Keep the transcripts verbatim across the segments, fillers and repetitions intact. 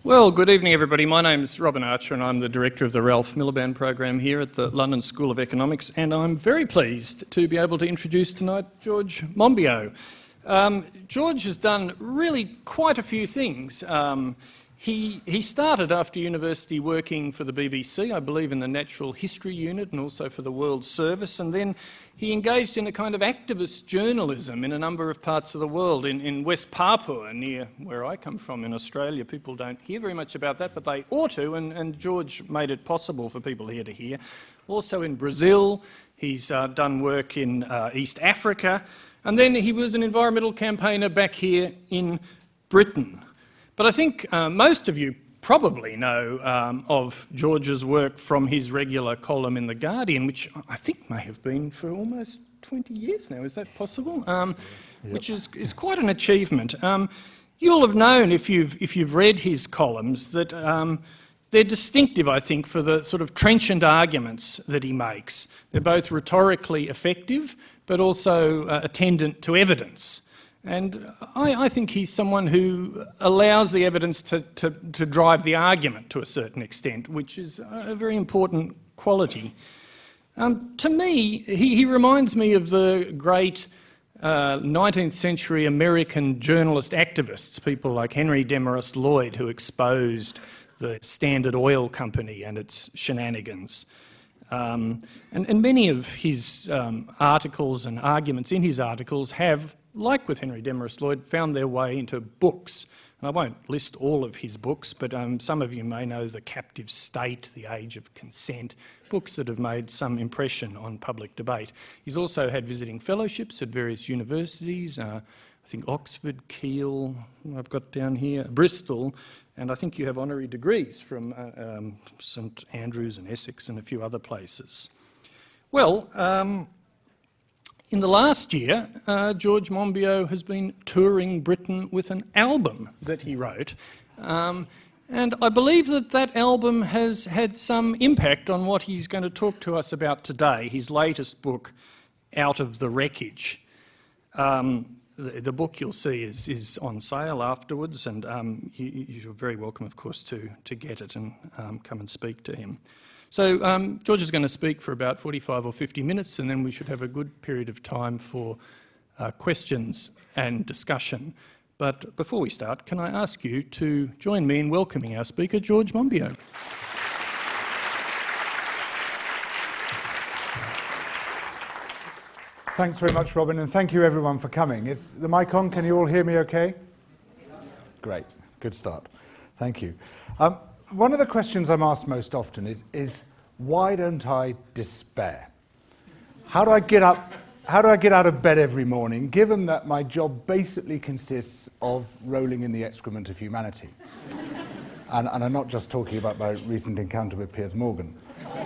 Well, good evening, everybody. My name's Robin Archer and I'm the Director of the Ralph Miliband Program here at the London School of Economics, and I'm very pleased to be able to introduce tonight George Monbiot. Um, George has done really quite a few things. Um, he, he started after university working for the B B C, I believe in the Natural History Unit and also for the World Service, and then he engaged in a kind of activist journalism in a number of parts of the world. In, in West Papua, near where I come from in Australia, people don't hear very much about that, but they ought to, and, and George made it possible for people here to hear. Also in Brazil, he's uh, done work in uh, East Africa, and then he was an environmental campaigner back here in Britain. But I think uh, most of you probably know um, of George's work from his regular column in The Guardian, which I think may have been for almost twenty years now. Is that possible? Um, yep. Which is, is quite an achievement. Um, you'll have known, if you've, if you've read his columns, that um, they're distinctive, I think, for the sort of trenchant arguments that he makes. They're both rhetorically effective, but also uh, attendant to evidence. And I, I think he's someone who allows the evidence to, to, to drive the argument to a certain extent, which is a very important quality. Um, to me, he, he reminds me of the great uh, nineteenth century American journalist activists, people like Henry Demarest Lloyd, who exposed the Standard Oil Company and its shenanigans. Um, and, and many of his um, articles and arguments in his articles have, like with Henry Demarest Lloyd, found their way into books. And I won't list all of his books, but um, some of you may know The Captive State, The Age of Consent, books that have made some impression on public debate. He's also had visiting fellowships at various universities, uh, I think Oxford, Keele, I've got down here, Bristol, and I think you have honorary degrees from uh, um, St Andrews and Essex and a few other places. Well, um, in the last year, uh, George Monbiot has been touring Britain with an album that he wrote, um, and I believe that that album has had some impact on what he's going to talk to us about today, his latest book, Out of the Wreckage. Um, the, the book, you'll see, is, is on sale afterwards, and um, you, you're very welcome, of course, to, to get it and um, come and speak to him. So um, George is going to speak for about forty-five or fifty minutes, and then we should have a good period of time for uh, questions and discussion. But before we start, can I ask you to join me in welcoming our speaker, George Monbiot. Thanks very much, Robin, and thank you everyone for coming. Is the mic on? Can you all hear me okay? Great, good start. Thank you. Um, One of the questions I'm asked most often is, is why don't I despair? How do I get up, how do I get out of bed every morning, given that my job basically consists of rolling in the excrement of humanity? and, and I'm not just talking about my recent encounter with Piers Morgan.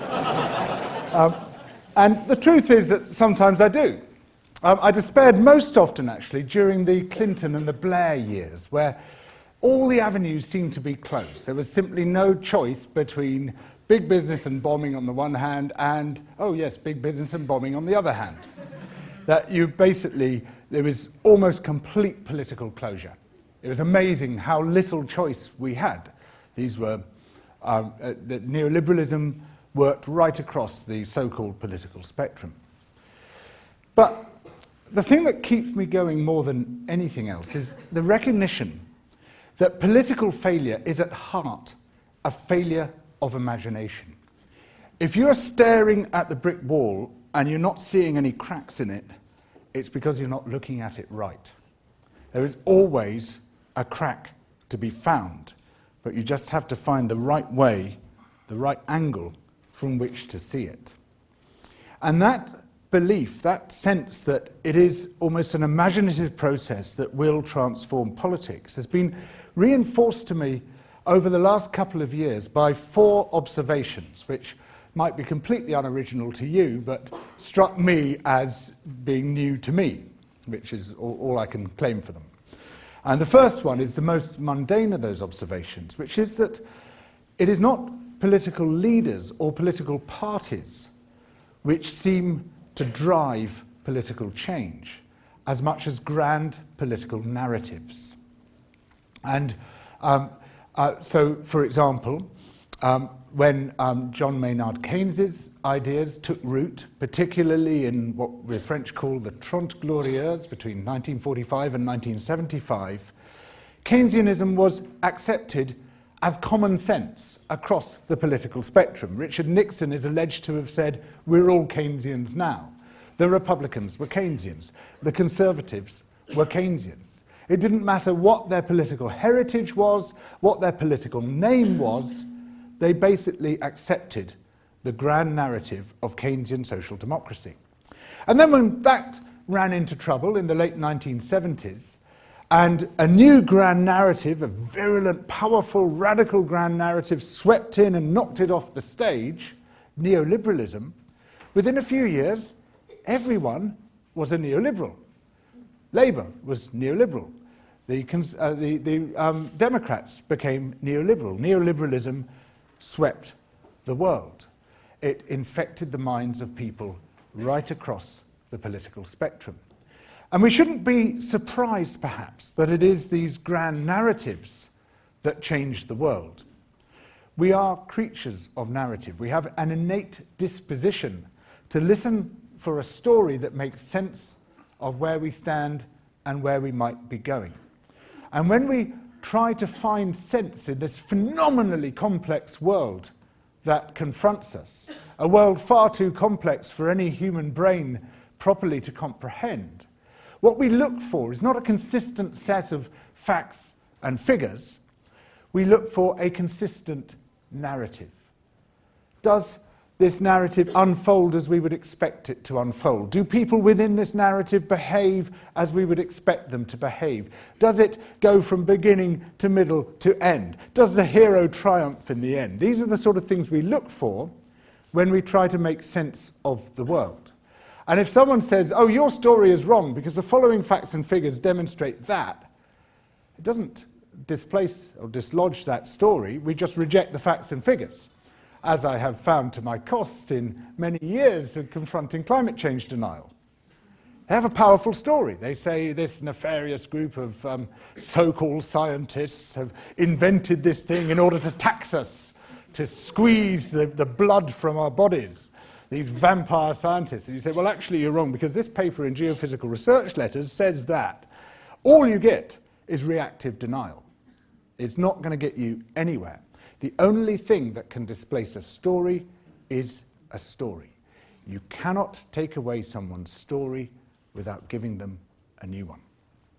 um, and the truth is that sometimes I do. Um, I despaired most often, actually, during the Clinton and the Blair years, where all the avenues seemed to be closed. There was simply no choice between big business and bombing on the one hand and, oh yes, big business and bombing on the other hand. That you basically, there was almost complete political closure. It was amazing how little choice we had. These were, um, uh, that neoliberalism worked right across the so-called political spectrum. But the thing that keeps me going more than anything else is the recognition that political failure is at heart a failure of imagination. If you're staring at the brick wall and you're not seeing any cracks in it, it's because you're not looking at it right. There is always a crack to be found, but you just have to find the right way, the right angle from which to see it. And that belief, that sense that it is almost an imaginative process that will transform politics, has been reinforced to me over the last couple of years by four observations, which might be completely unoriginal to you, but struck me as being new to me, which is all, all I can claim for them. And the first one is the most mundane of those observations, which is that it is not political leaders or political parties which seem to drive political change as much as grand political narratives. And um, Uh, so, for example, um, when um, John Maynard Keynes's ideas took root, particularly in what the French call the Trente Glorieuses between nineteen forty-five and nineteen seventy-five, Keynesianism was accepted as common sense across the political spectrum. Richard Nixon is alleged to have said, "We're all Keynesians now." The Republicans were Keynesians. The Conservatives were Keynesians. It didn't matter what their political heritage was, what their political name was, they basically accepted the grand narrative of Keynesian social democracy. And then when that ran into trouble in the late nineteen seventies, and a new grand narrative, a virulent, powerful, radical grand narrative swept in and knocked it off the stage, neoliberalism, within a few years, everyone was a neoliberal. Labour was neoliberal. The, uh, the, the um, Democrats became neoliberal. Neoliberalism swept the world. It infected the minds of people right across the political spectrum. And we shouldn't be surprised, perhaps, that it is these grand narratives that change the world. We are creatures of narrative. We have an innate disposition to listen for a story that makes sense of where we stand and where we might be going. And when we try to find sense in this phenomenally complex world that confronts us, a world far too complex for any human brain properly to comprehend, what we look for is not a consistent set of facts and figures. We look for a consistent narrative. Does this narrative unfold as we would expect it to unfold? Do people within this narrative behave as we would expect them to behave? Does it go from beginning to middle to end? Does the hero triumph in the end? These are the sort of things we look for when we try to make sense of the world. And if someone says, "Oh, your story is wrong because the following facts and figures demonstrate that," it doesn't displace or dislodge that story. We just reject the facts and figures, as I have found to my cost in many years of confronting climate change denial. They have a powerful story. They say this nefarious group of um, so-called scientists have invented this thing in order to tax us, to squeeze the, the blood from our bodies. These vampire scientists. And you say, well, actually, you're wrong, because this paper in Geophysical Research Letters says that. All you get is reactive denial. It's not going to get you anywhere. The only thing that can displace a story is a story. You cannot take away someone's story without giving them a new one.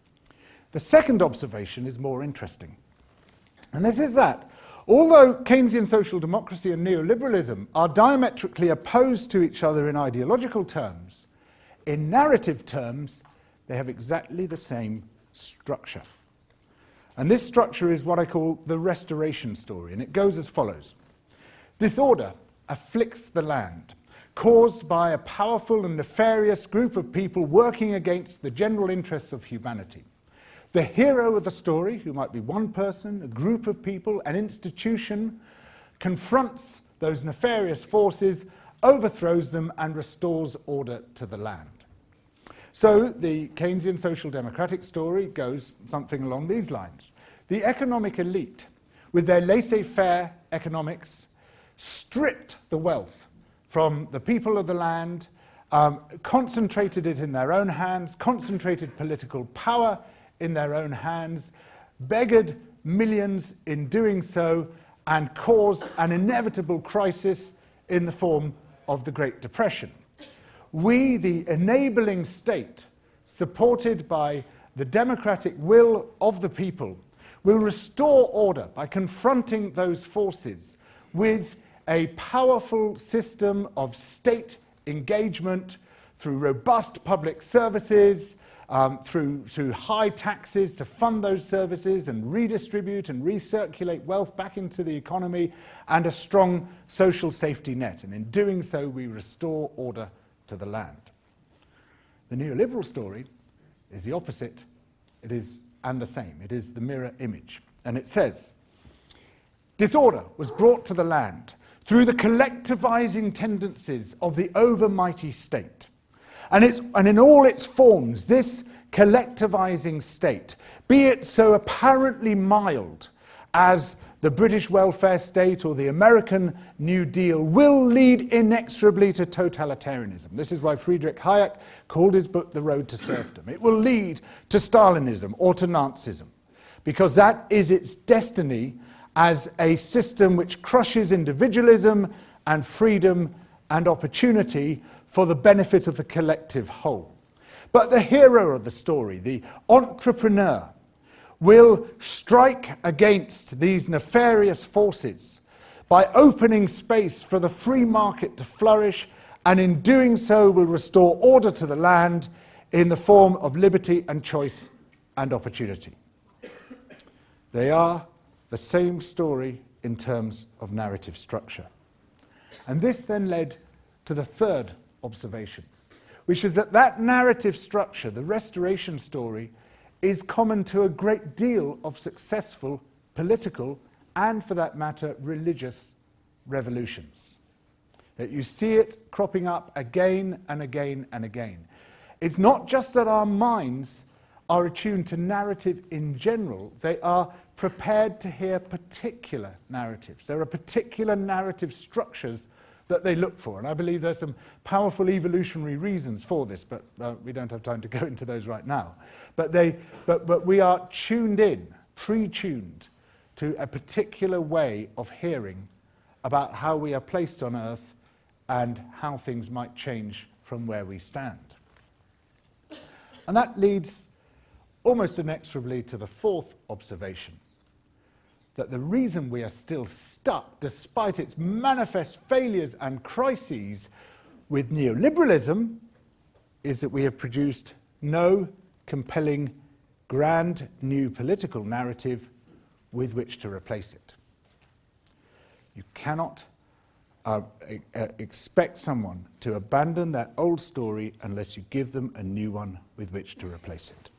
The second observation is more interesting. And this is that although Keynesian social democracy and neoliberalism are diametrically opposed to each other in ideological terms, in narrative terms, they have exactly the same structure. And this structure is what I call the restoration story, and it goes as follows. Disorder afflicts the land, caused by a powerful and nefarious group of people working against the general interests of humanity. The hero of the story, who might be one person, a group of people, an institution, confronts those nefarious forces, overthrows them, and restores order to the land. So the Keynesian social democratic story goes something along these lines. The economic elite, with their laissez-faire economics, stripped the wealth from the people of the land, um, concentrated it in their own hands, concentrated political power in their own hands, beggared millions in doing so, and caused an inevitable crisis in the form of the Great Depression. We, the enabling state, supported by the democratic will of the people, will restore order by confronting those forces with a powerful system of state engagement through robust public services, Um, through, through high taxes to fund those services and redistribute and recirculate wealth back into the economy, and a strong social safety net. And in doing so, we restore order to the land. The neoliberal story is the opposite. It is, and the same. It is the mirror image. And it says, disorder was brought to the land through the collectivizing tendencies of the overmighty state. And, it's, and in all its forms, this collectivizing state, be it so apparently mild as the British welfare state or the American New Deal will lead inexorably to totalitarianism. This is why Friedrich Hayek called his book The Road to Serfdom. It will lead to Stalinism or to Nazism, because that is its destiny as a system which crushes individualism and freedom and opportunity for the benefit of the collective whole. But the hero of the story, the entrepreneur, will strike against these nefarious forces by opening space for the free market to flourish, and in doing so will restore order to the land in the form of liberty and choice and opportunity. They are the same story in terms of narrative structure. And this then led to the third observation, which is that that narrative structure, the restoration story, is common to a great deal of successful political and, for that matter, religious revolutions. That you see it cropping up again and again and again. It's not just that our minds are attuned to narrative in general, they are prepared to hear particular narratives. There are particular narrative structures that they look for, and I believe there's some powerful evolutionary reasons for this, but uh, we don't have time to go into those right now. But, they, but, but we are tuned in, pre-tuned, to a particular way of hearing about how we are placed on earth and how things might change from where we stand. And that leads almost inexorably to the fourth observation, that the reason we are still stuck, despite its manifest failures and crises, with neoliberalism, is that we have produced no compelling, grand, new political narrative with which to replace it. You cannot uh, uh, expect someone to abandon that old story unless you give them a new one with which to replace it.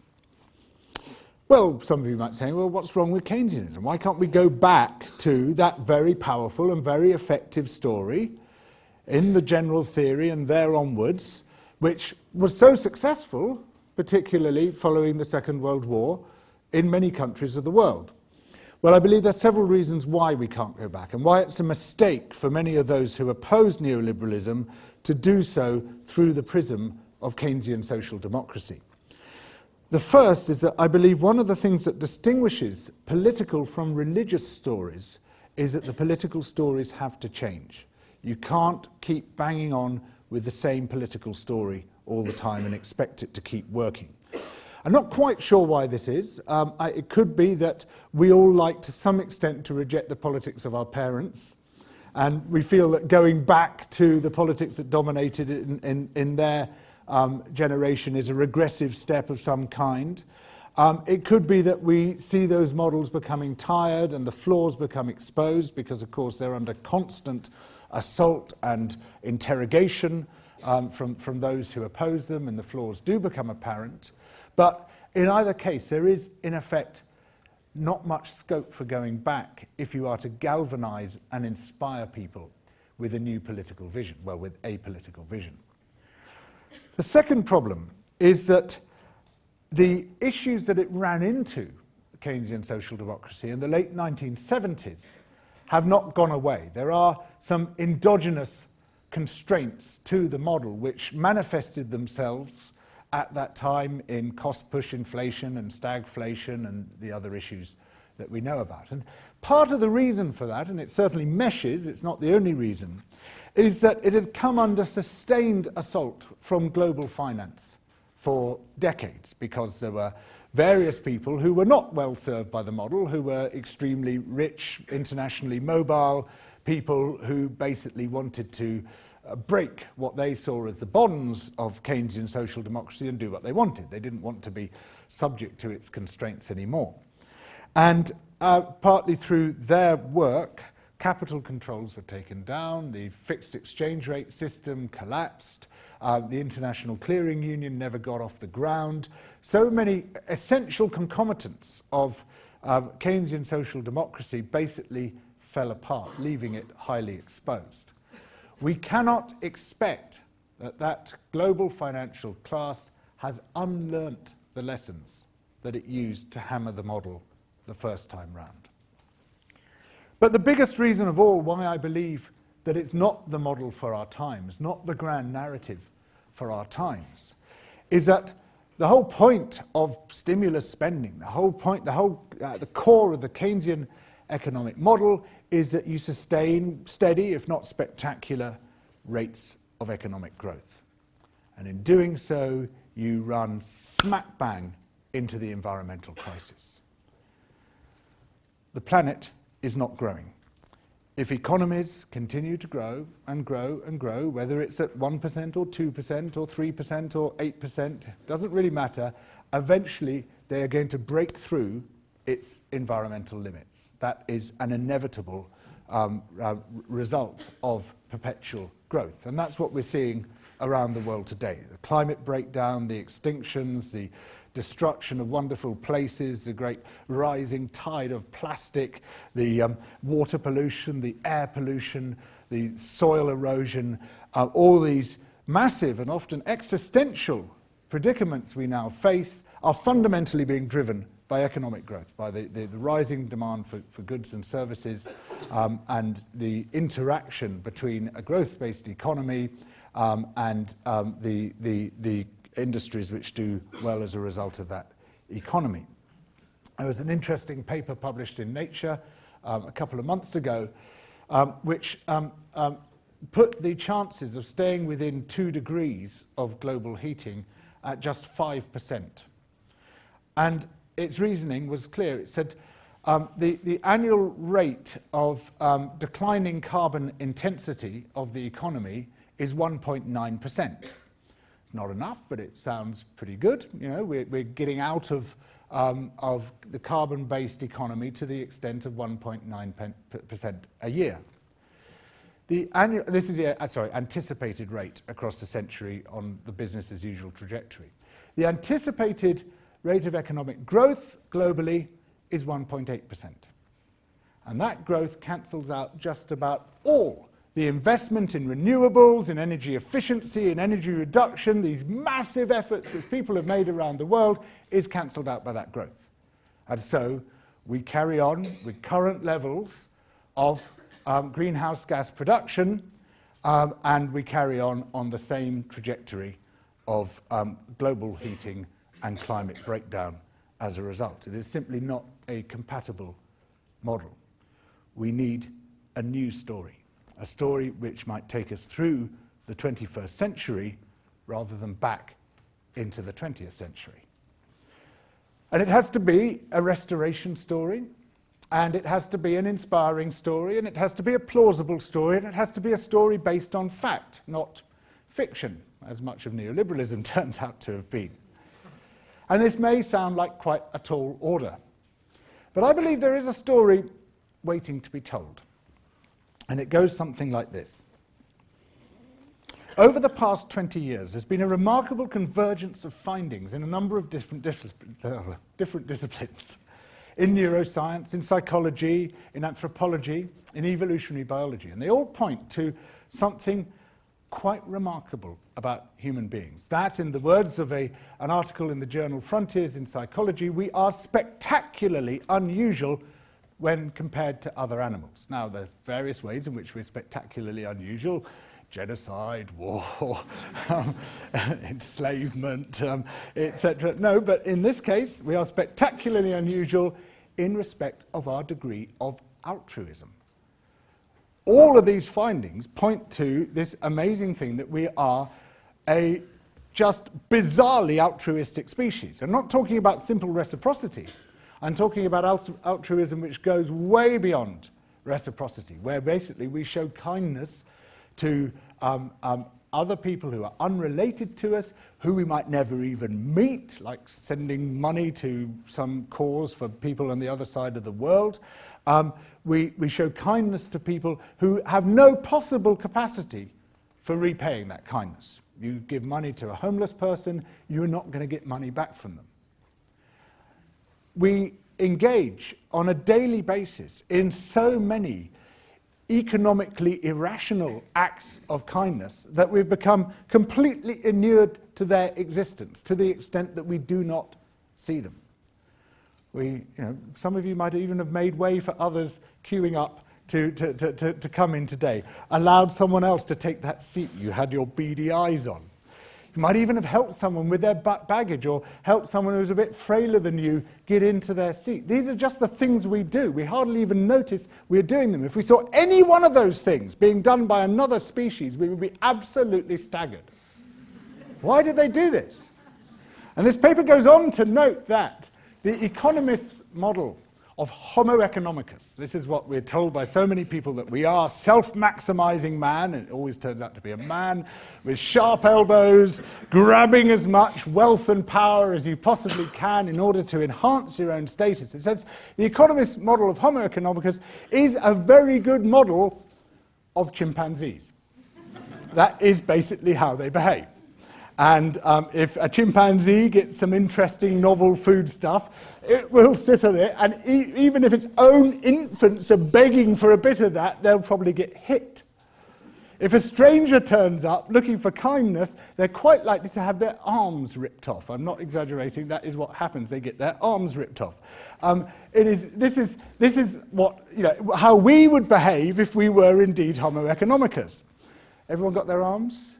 Well, some of you might say, well, what's wrong with Keynesianism? Why can't we go back to that very powerful and very effective story in the general theory and there onwards, which was so successful, particularly following the Second World War, in many countries of the world? Well, I believe there are several reasons why we can't go back, and why it's a mistake for many of those who oppose neoliberalism to do so through the prism of Keynesian social democracy. The first is that I believe one of the things that distinguishes political from religious stories is that the political stories have to change. You can't keep banging on with the same political story all the time and expect it to keep working. I'm not quite sure why this is. Um, I, it could be that we all like to some extent to reject the politics of our parents, and we feel that going back to the politics that dominated in, in, in their Um, generation is a regressive step of some kind. Um, it could be that we see those models becoming tired and the flaws become exposed because, of course, they're under constant assault and interrogation um, from, from those who oppose them, and the flaws do become apparent. But in either case, there is, in effect, not much scope for going back if you are to galvanize and inspire people with a new political vision, well, with a political vision. The second problem is that the issues that it ran into, Keynesian social democracy, in the late nineteen seventies have not gone away. There are some endogenous constraints to the model which manifested themselves at that time in cost-push inflation and stagflation and the other issues that we know about. And part of the reason for that, and it certainly meshes, it's not the only reason, is that it had come under sustained assault from global finance for decades, because there were various people who were not well served by the model, who were extremely rich, internationally mobile, people who basically wanted to uh, break what they saw as the bonds of Keynesian social democracy and do what they wanted. They didn't want to be subject to its constraints anymore. And uh, partly through their work, capital controls were taken down, the fixed exchange rate system collapsed, uh, the International Clearing Union never got off the ground. So many essential concomitants of uh, Keynesian social democracy basically fell apart, leaving it highly exposed. We cannot expect that that global financial class has unlearnt the lessons that it used to hammer the model the first time round. But the biggest reason of all why I believe that it's not the model for our times, not the grand narrative for our times, is that the whole point of stimulus spending, the whole point, the whole, uh, the core of the Keynesian economic model is that you sustain steady, if not spectacular, rates of economic growth. And in doing so, you run smack bang into the environmental crisis. The planet is not growing. If economies continue to grow and grow and grow, whether it's at one percent or two percent or three percent or eight percent, doesn't really matter, eventually they are going to break through its environmental limits. That is an inevitable um, uh, result of perpetual growth. And that's what we're seeing around the world today. The climate breakdown, the extinctions, the destruction of wonderful places, the great rising tide of plastic, the um, water pollution, the air pollution, the soil erosion, uh, all these massive and often existential predicaments we now face are fundamentally being driven by economic growth, by the, the, the rising demand for, for goods and services, um, and the interaction between a growth-based economy um, and um, the, the, the industries which do well as a result of that economy. There was an interesting paper published in Nature um, a couple of months ago um, which um, um, put the chances of staying within two degrees of global heating at just five percent. And its reasoning was clear. It said um, the, the annual rate of um, declining carbon intensity of the economy is one point nine percent. Not enough, but it sounds pretty good. You know, we're, we're getting out of, um, of the carbon-based economy to the extent of one point nine percent a year. The annual, this is the uh, sorry, anticipated rate across the century on the business as usual trajectory. The anticipated rate of economic growth globally is one point eight percent. And that growth cancels out just about all the investment in renewables, in energy efficiency, in energy reduction, these massive efforts that people have made around the world, is cancelled out by that growth. And so we carry on with current levels of um, greenhouse gas production, um, and we carry on on the same trajectory of um, global heating and climate breakdown as a result. It is simply not a compatible model. We need a new story. A story which might take us through the twenty-first century rather than back into the twentieth century. And it has to be a restoration story, and it has to be an inspiring story, and it has to be a plausible story, and it has to be a story based on fact, not fiction, as much of neoliberalism turns out to have been. And this may sound like quite a tall order, but I believe there is a story waiting to be told. And it goes something like this. Over the past twenty years, there's been a remarkable convergence of findings in a number of different, dis uh, different disciplines. In neuroscience, in psychology, in anthropology, in evolutionary biology. And they all point to something quite remarkable about human beings. That, in the words of a, an article in the journal Frontiers in Psychology, we are spectacularly unusual when compared to other animals. Now, there are various ways in which we're spectacularly unusual: genocide, war, um, enslavement, um, et cetera. No, but in this case, we are spectacularly unusual in respect of our degree of altruism. All of these findings point to this amazing thing that we are a just bizarrely altruistic species. I'm not talking about simple reciprocity. I'm talking about altruism which goes way beyond reciprocity, where basically we show kindness to um, um, other people who are unrelated to us, who we might never even meet, like sending money to some cause for people on the other side of the world. Um, we, we show kindness to people who have no possible capacity for repaying that kindness. You give money to a homeless person, you're not going to get money back from them. We engage on a daily basis in so many economically irrational acts of kindness that we've become completely inured to their existence, to the extent that we do not see them. We, you know, some of you might even have made way for others queuing up to, to, to, to, to come in today, allowed someone else to take that seat you had your beady eyes on. You might even have helped someone with their baggage, or helped someone who's a bit frailer than you get into their seat. These are just the things we do. We hardly even notice we're doing them. If we saw any one of those things being done by another species, we would be absolutely staggered. Why did they do this? And this paper goes on to note that the economist's model of Homo economicus, this is what we're told by so many people that we are, self-maximizing man, and it always turns out to be a man with sharp elbows, grabbing as much wealth and power as you possibly can in order to enhance your own status. It says the economist's model of Homo economicus is a very good model of chimpanzees. That is basically how they behave. And um, if a chimpanzee gets some interesting novel food stuff, it will sit on it, and e even if its own infants are begging for a bit of that, they'll probably get hit. If a stranger turns up looking for kindness, they're quite likely to have their arms ripped off. I'm not exaggerating, that is what happens. They get their arms ripped off. Um, it is, this, is, this is what, you know, how we would behave if we were indeed Homo economicus. Everyone got their arms?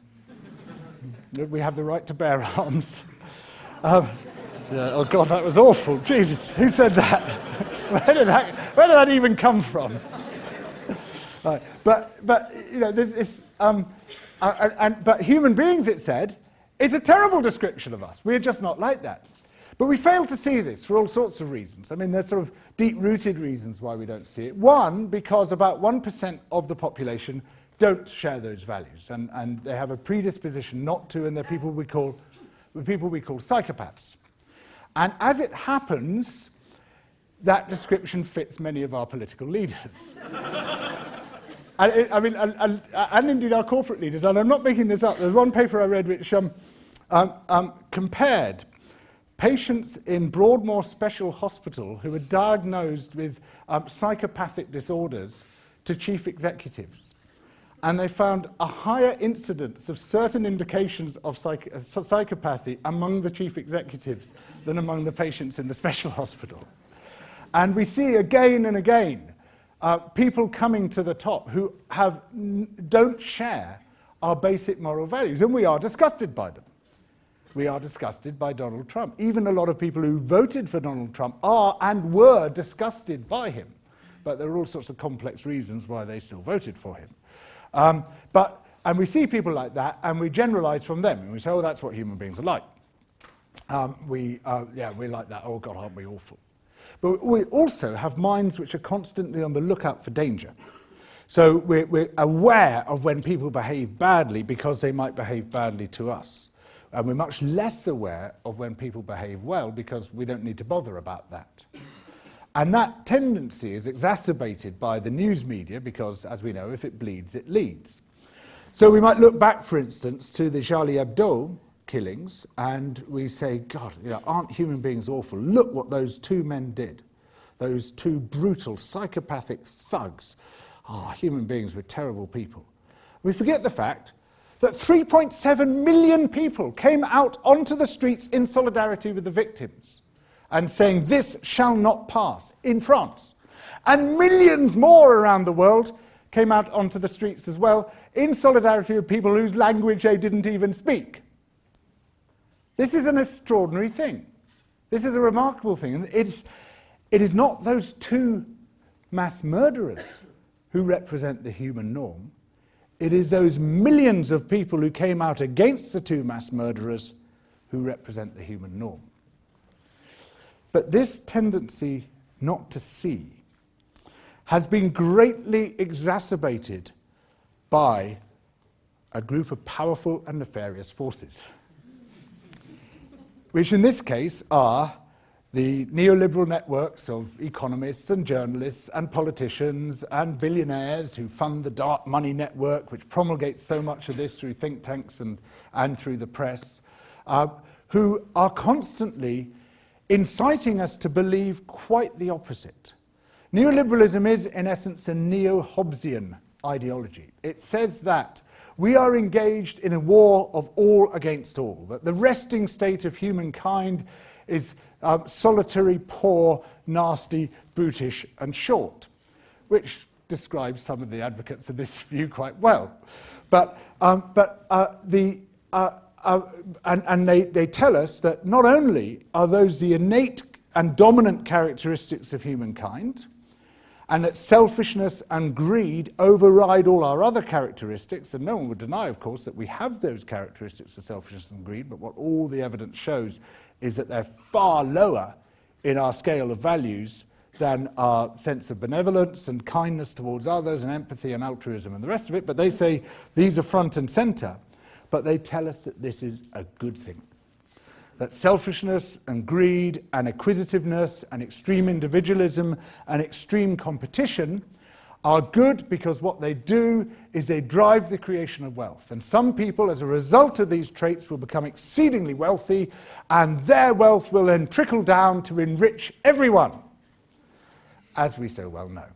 We have the right to bear arms. Um, yeah, oh God, that was awful. Jesus, who said that? where, did that where did that even come from? Right. But, but, you know, this is, um, uh, and, and, but human beings, it said, it's a terrible description of us. We're just not like that. But we fail to see this for all sorts of reasons. I mean, there's sort of deep-rooted reasons why we don't see it. One, because about one percent of the population don't share those values, and, and they have a predisposition not to, and they're people we call, people we call psychopaths. And as it happens, that description fits many of our political leaders. and it, I mean, and, and, and indeed our corporate leaders, and I'm not making this up. There's one paper I read which um, um, um, compared patients in Broadmoor Special Hospital who were diagnosed with um, psychopathic disorders to chief executives. And they found a higher incidence of certain indications of psych uh, psychopathy among the chief executives than among the patients in the special hospital. And we see again and again uh, people coming to the top who have n don't share our basic moral values, and we are disgusted by them. We are disgusted by Donald Trump. Even a lot of people who voted for Donald Trump are and were disgusted by him. But there are all sorts of complex reasons why they still voted for him. Um, but, and we see people like that, and we generalize from them, and we say, oh, that's what human beings are like. Um, we, uh, yeah, we're like that. Oh, God, aren't we awful? But we also have minds which are constantly on the lookout for danger. So we're, we're aware of when people behave badly because they might behave badly to us. And we're much less aware of when people behave well because we don't need to bother about that. And that tendency is exacerbated by the news media because, as we know, if it bleeds, it leads. So we might look back, for instance, to the Charlie Hebdo killings, and we say, God, you know, aren't human beings awful? Look what those two men did. Those two brutal, psychopathic thugs. Ah, oh, human beings were terrible people. We forget the fact that three point seven million people came out onto the streets in solidarity with the victims, and saying, this shall not pass, in France. And millions more around the world came out onto the streets as well, in solidarity with people whose language they didn't even speak. This is an extraordinary thing. This is a remarkable thing. And it's, it is not those two mass murderers who represent the human norm. It is those millions of people who came out against the two mass murderers who represent the human norm. But this tendency not to see has been greatly exacerbated by a group of powerful and nefarious forces, which in this case are the neoliberal networks of economists and journalists and politicians and billionaires who fund the dark money network, which promulgates so much of this through think tanks and, and through the press, uh, who are constantly inciting us to believe quite the opposite. Neoliberalism is, in essence, a neo-Hobbesian ideology. It says that we are engaged in a war of all against all, that the resting state of humankind is um, solitary, poor, nasty, brutish, and short, which describes some of the advocates of this view quite well. But, um, but uh, the, uh, uh, and, and they, they tell us that not only are those the innate and dominant characteristics of humankind, and that selfishness and greed override all our other characteristics, and no one would deny, of course, that we have those characteristics of selfishness and greed, but what all the evidence shows is that they're far lower in our scale of values than our sense of benevolence and kindness towards others and empathy and altruism and the rest of it. But they say these are front and center, but they tell us that this is a good thing. That selfishness and greed and acquisitiveness and extreme individualism and extreme competition are good because what they do is they drive the creation of wealth. And some people, as a result of these traits, will become exceedingly wealthy, and their wealth will then trickle down to enrich everyone, as we so well know.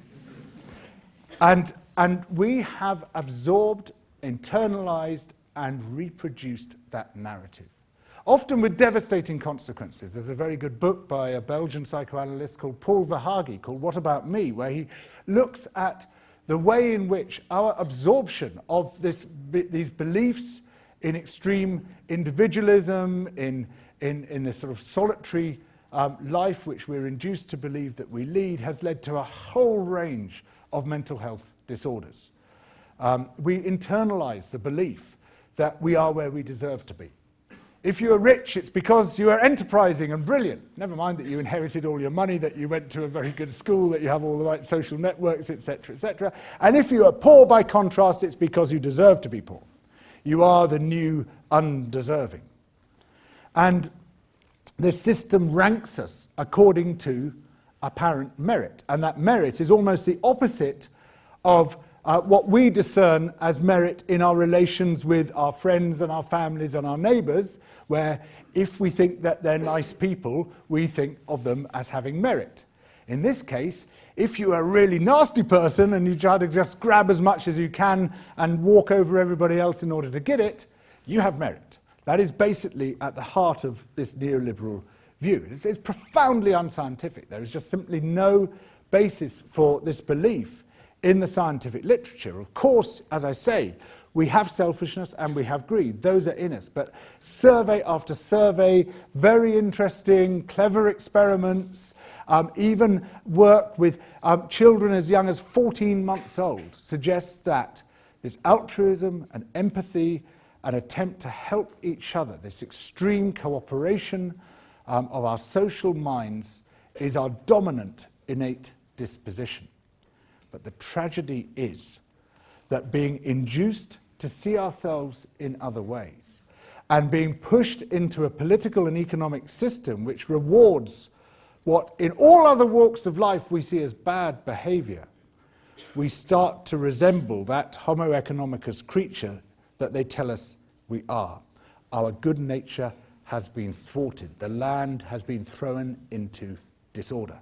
And, and we have absorbed, internalized, and reproduced that narrative, often with devastating consequences. There's a very good book by a Belgian psychoanalyst called Paul Verhaeghe called What About Me?, where he looks at the way in which our absorption of this, these beliefs in extreme individualism, in, in, in this sort of solitary um, life which we're induced to believe that we lead, has led to a whole range of mental health disorders. Um, we internalize the belief that we are where we deserve to be. If you are rich, it's because you are enterprising and brilliant. Never mind that you inherited all your money, that you went to a very good school, that you have all the right social networks, et cetera, et cetera. And if you are poor, by contrast, it's because you deserve to be poor. You are the new undeserving. And the system ranks us according to apparent merit. And that merit is almost the opposite of Uh, what we discern as merit in our relations with our friends and our families and our neighbours, where if we think that they're nice people, we think of them as having merit. In this case, if you're a really nasty person and you try to just grab as much as you can and walk over everybody else in order to get it, you have merit. That is basically at the heart of this neoliberal view. It's, it's profoundly unscientific. There is just simply no basis for this belief in the scientific literature. Of course, as I say, we have selfishness and we have greed. Those are in us. But survey after survey, very interesting, clever experiments, um, even work with um, children as young as fourteen months old suggests that this altruism and empathy, an attempt to help each other, this extreme cooperation um, of our social minds is our dominant innate disposition. But the tragedy is that being induced to see ourselves in other ways and being pushed into a political and economic system which rewards what in all other walks of life we see as bad behavior, we start to resemble that Homo economicus creature that they tell us we are. Our good nature has been thwarted. The land has been thrown into disorder.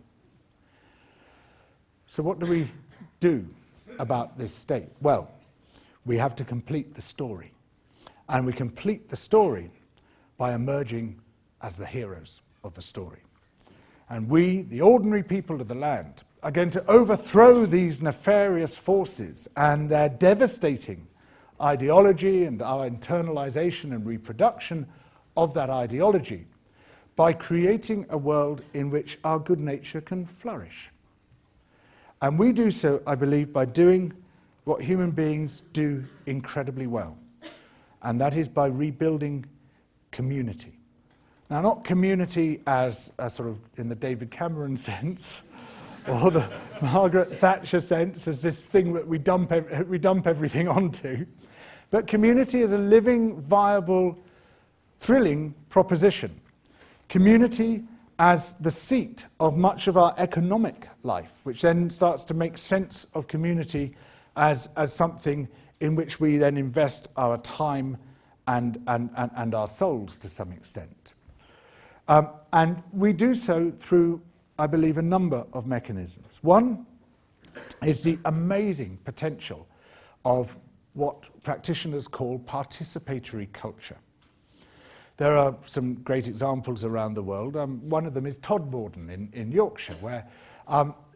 So what do we do about this state? Well, we have to complete the story. And we complete the story by emerging as the heroes of the story. And we, the ordinary people of the land, are going to overthrow these nefarious forces and their devastating ideology and our internalization and reproduction of that ideology by creating a world in which our good nature can flourish. And we do so, I believe, by doing what human beings do incredibly well, and that is by rebuilding community. Now, not community as a sort of in the David Cameron sense, or the Margaret Thatcher sense, as this thing that we dump, ev- we dump everything onto, but community as a living, viable, thrilling proposition. Community as the seat of much of our economic life, which then starts to make sense of community as, as something in which we then invest our time and, and, and, and our souls to some extent. Um, and we do so through, I believe, a number of mechanisms. One is the amazing potential of what practitioners call participatory culture. There are some great examples around the world. Um, one of them is Todmorden in, in Yorkshire, where um,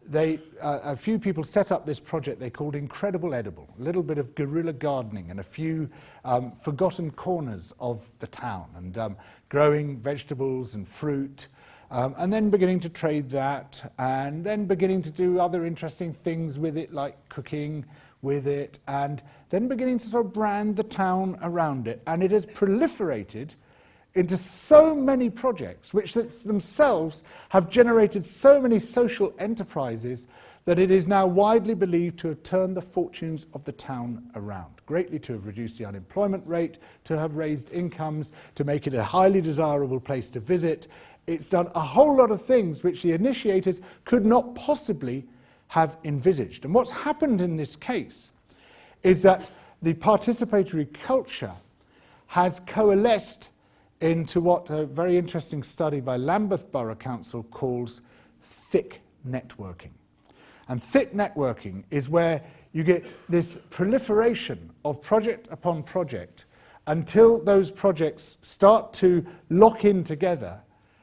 they, uh, a few people set up this project they called Incredible Edible, a little bit of guerrilla gardening and a few um, forgotten corners of the town, and um, growing vegetables and fruit, um, and then beginning to trade that, and then beginning to do other interesting things with it, like cooking with it, and then beginning to sort of brand the town around it. And it has proliferated into so many projects which themselves have generated so many social enterprises that it is now widely believed to have turned the fortunes of the town around, greatly to have reduced the unemployment rate, to have raised incomes, to make it a highly desirable place to visit. It's done a whole lot of things which the initiators could not possibly have envisaged. And what's happened in this case is that the participatory culture has coalesced into what a very interesting study by Lambeth Borough Council calls thick networking. And thick networking is where you get this proliferation of project upon project until those projects start to lock in together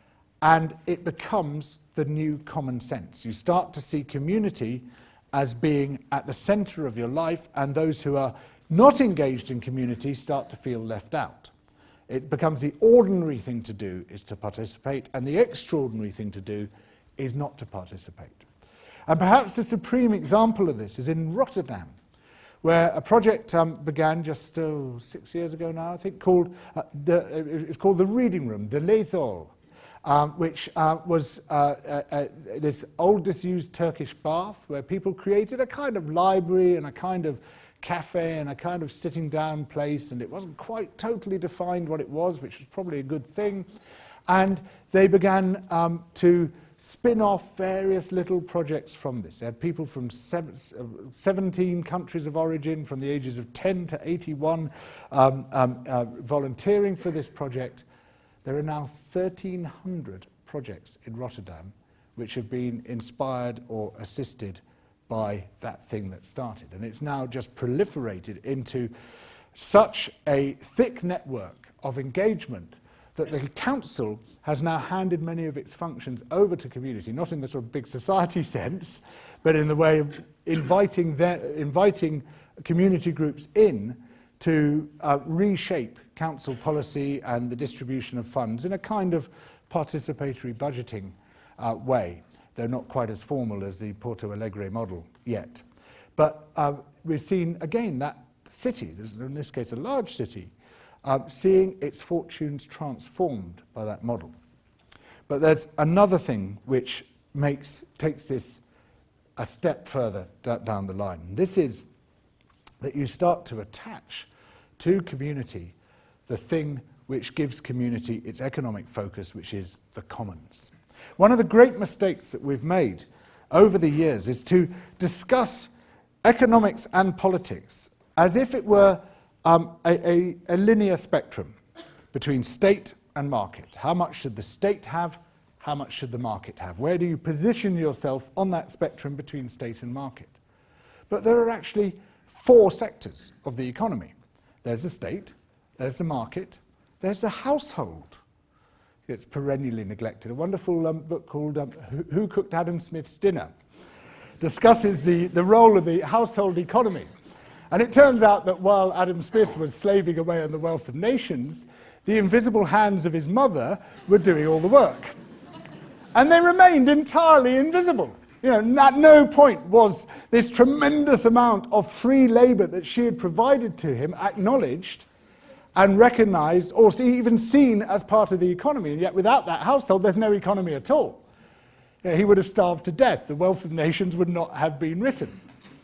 and it becomes the new common sense. You start to see community as being at the centre of your life, and those who are not engaged in community start to feel left out. It becomes the ordinary thing to do is to participate, and the extraordinary thing to do is not to participate. And perhaps the supreme example of this is in Rotterdam, where a project um, began just oh, six years ago now, I think, called uh, the, it's called the Reading Room, the Leesol, um, which uh, was uh, uh, uh, this old disused Turkish bath where people created a kind of library and a kind of cafe and a kind of sitting down place, and it wasn't quite totally defined what it was, which was probably a good thing. And they began um, to spin off various little projects from this. They had people from seven, seventeen countries of origin, from the ages of ten to eighty-one, um, um, uh, volunteering for this project. There are now thirteen hundred projects in Rotterdam which have been inspired or assisted by that thing that started. And it's now just proliferated into such a thick network of engagement that the council has now handed many of its functions over to community, not in the sort of big society sense, but in the way of inviting, their, inviting community groups in to uh, reshape council policy and the distribution of funds in a kind of participatory budgeting uh, way, though not quite as formal as the Porto Alegre model yet. But uh, we've seen, again, that city, in this case a large city, uh, seeing its fortunes transformed by that model. But there's another thing which makes, takes this a step further d- down the line. And this is that you start to attach to community the thing which gives community its economic focus, which is the commons. One of the great mistakes that we've made over the years is to discuss economics and politics as if it were um, a, a, a linear spectrum between state and market. How much should the state have? How much should the market have? Where do you position yourself on that spectrum between state and market? But there are actually four sectors of the economy. There's the state, there's the market, there's the household. It's perennially neglected. A wonderful um, book called um, Who, Who Cooked Adam Smith's Dinner discusses the, the role of the household economy. And it turns out that while Adam Smith was slaving away on the wealth of nations, the invisible hands of his mother were doing all the work. And they remained entirely invisible. You know, at no point was this tremendous amount of free labour that she had provided to him acknowledged and recognised or even seen as part of the economy. And yet without that household, there's no economy at all. You know, he would have starved to death. The Wealth of Nations would not have been written.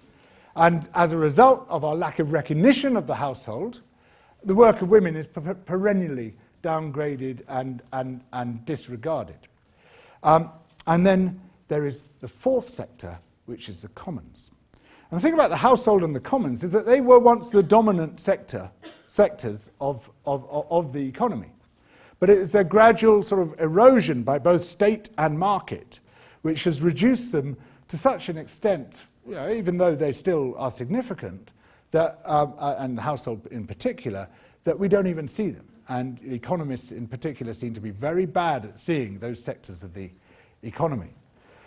And as a result of our lack of recognition of the household, the work of women is per- perennially downgraded and, and, and disregarded. Um, and then there is the fourth sector, which is the commons. And the thing about the household and the commons is that they were once the dominant sector, sectors of, of, of the economy. But it is a gradual sort of erosion by both state and market, which has reduced them to such an extent, you know, even though they still are significant, that, um, uh, and the household in particular, that we don't even see them. And economists in particular seem to be very bad at seeing those sectors of the economy.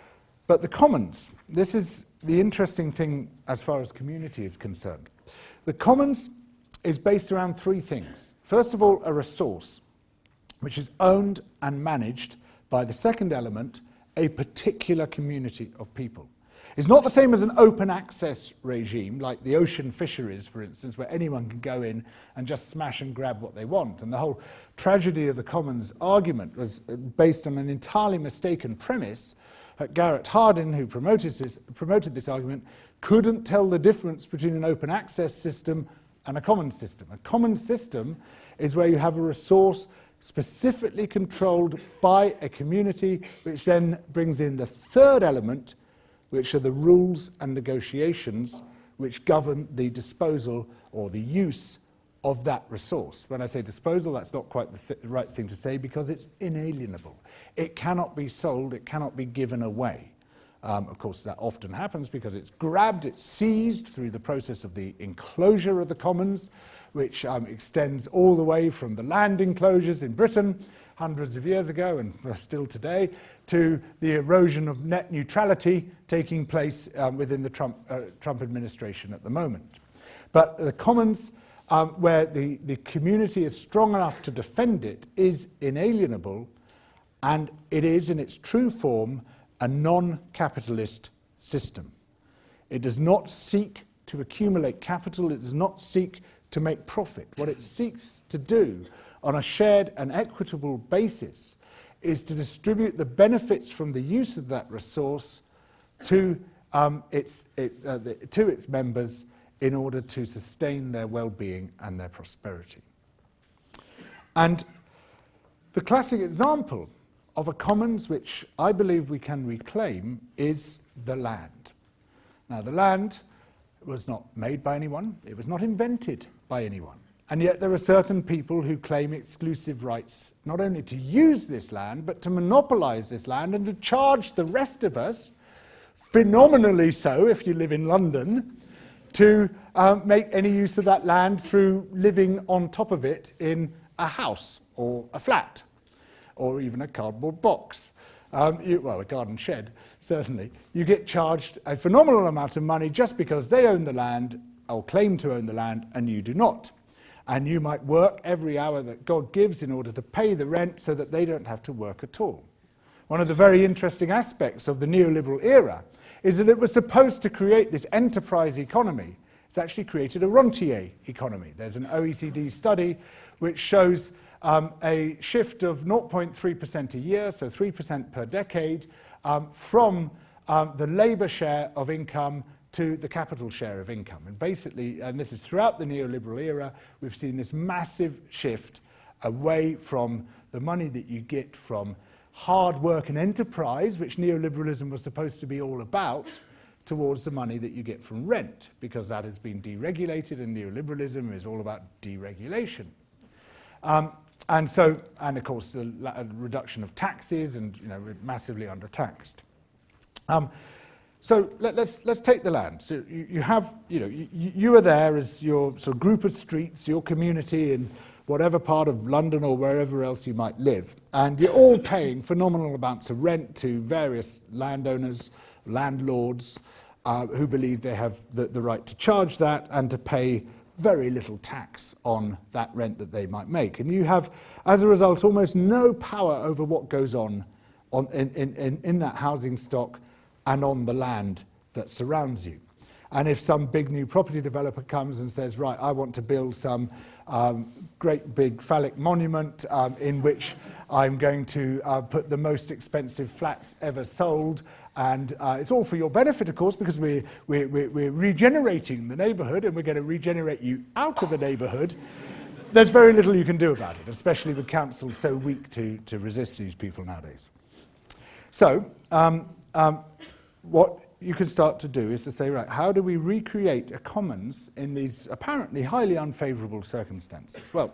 But the commons, this is the interesting thing as far as community is concerned. The commons is based around three things. First of all, a resource, which is owned and managed by the second element, a particular community of people. It's not the same as an open access regime, like the ocean fisheries, for instance, where anyone can go in and just smash and grab what they want. And the whole tragedy of the commons argument was based on an entirely mistaken premise that Garrett Hardin, who promoted this, promoted this argument, couldn't tell the difference between an open access system and a common system. A common system is where you have a resource specifically controlled by a community, which then brings in the third element, which are the rules and negotiations which govern the disposal or the use of that resource. When I say disposal, that's not quite the th- right thing to say, because it's inalienable. It cannot be sold, it cannot be given away. Um, of course, that often happens because it's grabbed, it's seized through the process of the enclosure of the commons, which um, extends all the way from the land enclosures in Britain hundreds of years ago and still today, to the erosion of net neutrality taking place um, within the Trump, uh, Trump administration at the moment. But the commons, um, where the, the community is strong enough to defend it, is inalienable, and it is in its true form a non-capitalist system. It does not seek to accumulate capital, it does not seek to make profit. What it seeks to do on a shared and equitable basis is to distribute the benefits from the use of that resource to, um, its, its, uh, the, to its members in order to sustain their well-being and their prosperity. And the classic example of a commons which I believe we can reclaim is the land. Now, the land was not made by anyone, it was not invented by anyone. And yet there are certain people who claim exclusive rights not only to use this land, but to monopolize this land and to charge the rest of us, phenomenally so if you live in London, to um, make any use of that land through living on top of it in a house or a flat or even a cardboard box. Um, you, well, a garden shed, certainly. You get charged a phenomenal amount of money just because they own the land or claim to own the land and you do not. And you might work every hour that God gives in order to pay the rent so that they don't have to work at all. One of the very interesting aspects of the neoliberal era is that it was supposed to create this enterprise economy. It's actually created a rentier economy. There's an O E C D study which shows um, a shift of zero point three percent a year, so three percent per decade, um, from um, the labour share of income to the capital share of income. And basically, and this is throughout the neoliberal era, we've seen this massive shift away from the money that you get from hard work and enterprise, which neoliberalism was supposed to be all about, towards the money that you get from rent, because that has been deregulated, and neoliberalism is all about deregulation. Um, and so, and of course, the la- reduction of taxes, and you know, we're massively undertaxed. Um, So let, let's let's take the land. So you, you have, you know, you, you are there as your sort of group of streets, your community in whatever part of London or wherever else you might live, and you're all paying phenomenal amounts of rent to various landowners, landlords, uh, who believe they have the, the right to charge that and to pay very little tax on that rent that they might make. And you have, as a result, almost no power over what goes on, on in, in, in that housing stock and on the land that surrounds you. And if some big new property developer comes and says, right, I want to build some um, great big phallic monument um, in which I'm going to uh, put the most expensive flats ever sold, and uh, it's all for your benefit, of course, because we're, we're, we're, we're regenerating the neighbourhood, and we're going to regenerate you out of the neighbourhood, there's very little you can do about it, especially with councils so weak to, to resist these people nowadays. So, um, um, what you can start to do is to say, right, how do we recreate a commons in these apparently highly unfavourable circumstances? Well,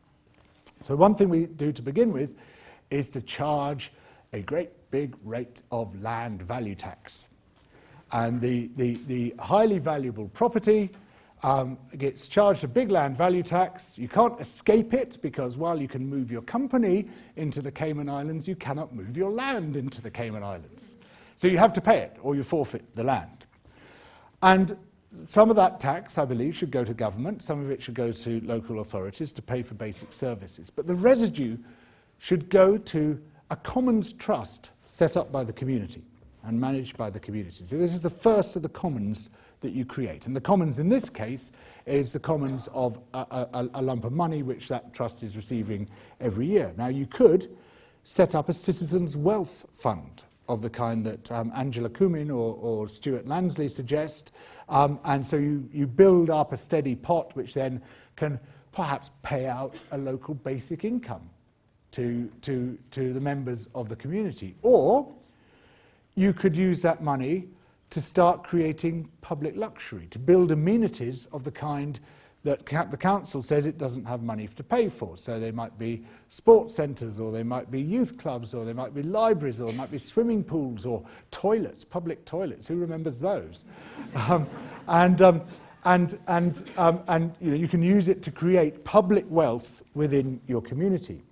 so one thing we do to begin with is to charge a great big rate of land value tax. And the, the, the highly valuable property um, gets charged a big land value tax. You can't escape it, because while you can move your company into the Cayman Islands, you cannot move your land into the Cayman Islands. So you have to pay it, or you forfeit the land. And some of that tax, I believe, should go to government. Some of it should go to local authorities to pay for basic services. But the residue should go to a commons trust set up by the community and managed by the community. So this is the first of the commons that you create. And the commons in this case is the commons of a, a, a lump of money which that trust is receiving every year. Now you could set up a citizens' wealth fund of the kind that um, Angela Cumming or, or Stuart Lansley suggest. Um, and so you, you build up a steady pot which then can perhaps pay out a local basic income to, to, to the members of the community. Or you could use that money to start creating public luxury, to build amenities of the kind that the council says it doesn't have money to pay for. So they might be sports centres, or they might be youth clubs, or they might be libraries, or there might be swimming pools, or toilets, public toilets. Who remembers those? um, and um, and and um, and you know, you can use it to create public wealth within your community.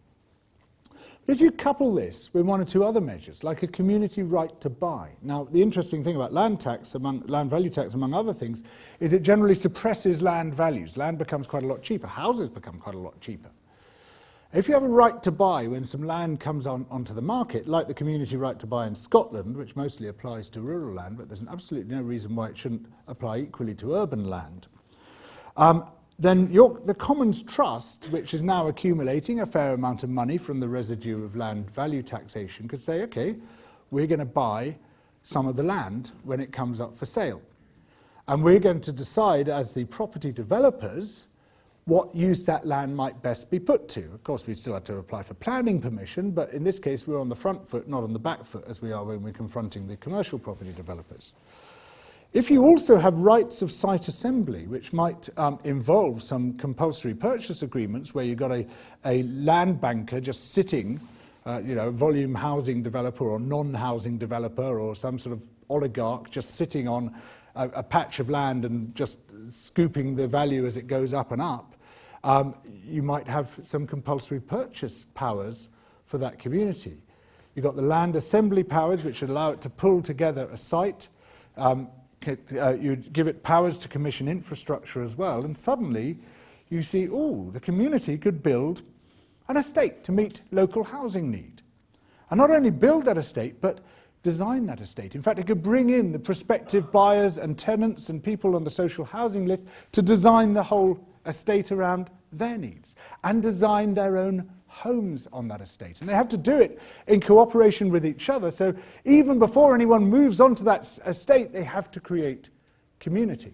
If you couple this with one or two other measures, like a community right to buy. Now, the interesting thing about land tax, among land value tax, among other things, is it generally suppresses land values. Land becomes quite a lot cheaper. Houses become quite a lot cheaper. If you have a right to buy when some land comes on, onto the market, like the community right to buy in Scotland, which mostly applies to rural land, but there's absolutely no reason why it shouldn't apply equally to urban land, um, then your, the Commons Trust, which is now accumulating a fair amount of money from the residue of land value taxation, could say, okay, we're going to buy some of the land when it comes up for sale. And we're going to decide as the property developers what use that land might best be put to. Of course, we still have to apply for planning permission, but in this case, we're on the front foot, not on the back foot, as we are when we're confronting the commercial property developers. If you also have rights of site assembly, which might um, involve some compulsory purchase agreements where you've got a, a land banker just sitting, uh, you know, volume housing developer or non-housing developer or some sort of oligarch just sitting on a, a patch of land and just scooping the value as it goes up and up, um, you might have some compulsory purchase powers for that community. You've got the land assembly powers, which allow it to pull together a site. Um, Uh, you give it powers to commission infrastructure as well, and suddenly you see, oh, the community could build an estate to meet local housing need. And not only build that estate, but design that estate. In fact, it could bring in the prospective buyers and tenants and people on the social housing list to design the whole estate around their needs and design their own homes on that estate. And they have to do it in cooperation with each other. So even before anyone moves onto that estate, they have to create community.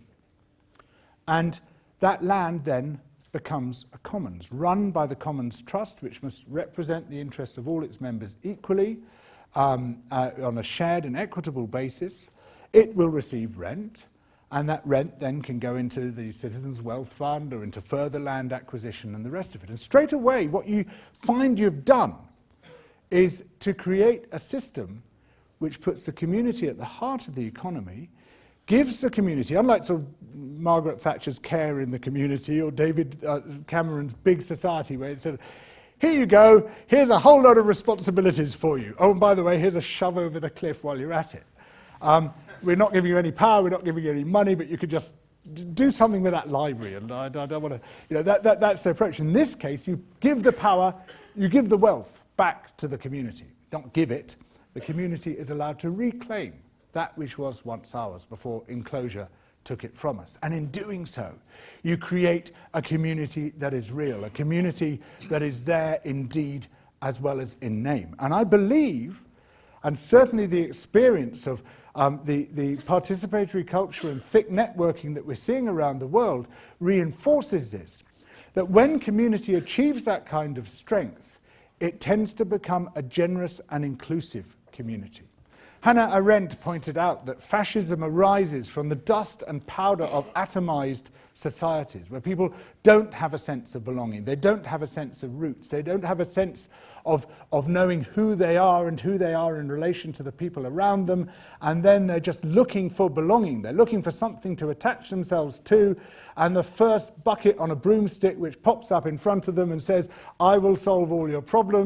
And that land then becomes a commons, run by the Commons Trust, which must represent the interests of all its members equally, um, uh, on a shared and equitable basis. It will receive rent, and that rent then can go into the Citizens' Wealth Fund or into further land acquisition and the rest of it. And straight away, what you find you've done is to create a system which puts the community at the heart of the economy, gives the community, unlike sort of Margaret Thatcher's Care in the Community or David uh, Cameron's Big Society, where it said, here you go, here's a whole lot of responsibilities for you. Oh, and by the way, here's a shove over the cliff while you're at it. Um, We're not giving you any power, we're not giving you any money, but you could just d do something with that library. And I, I don't want to, you know, that, that, that's the approach. In this case, you give the power, you give the wealth back to the community. Don't give it. The community is allowed to reclaim that which was once ours before enclosure took it from us. And in doing so, you create a community that is real, a community that is there in deed as well as in name. And I believe, and certainly the experience of Um, the, the participatory culture and thick networking that we're seeing around the world reinforces this, that when community achieves that kind of strength, it tends to become a generous and inclusive community. Hannah Arendt pointed out that fascism arises from the dust and powder of atomized societies, where people don't have a sense of belonging, they don't have a sense of roots, they don't have a sense of, of knowing who they are and who they are in relation to the people around them, and then they're just looking for belonging. They're looking for something to attach themselves to, and the first bucket on a broomstick which pops up in front of them and says, I will solve all your problems,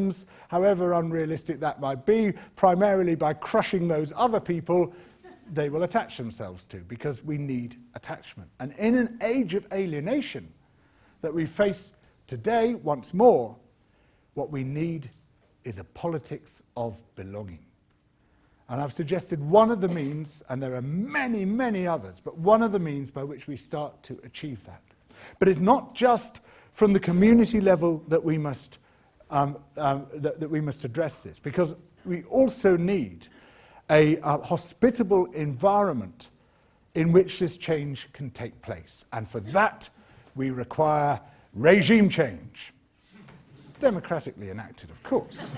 however unrealistic that might be, primarily by crushing those other people they will attach themselves to, because we need attachment. And in an age of alienation that we face today, once more, what we need is a politics of belonging. And I've suggested one of the means, and there are many, many others, but one of the means by which we start to achieve that. But it's not just from the community level that we must, um, um, that, that we must address this, because we also need a, a hospitable environment in which this change can take place. And for that, we require regime change. Democratically enacted, of course.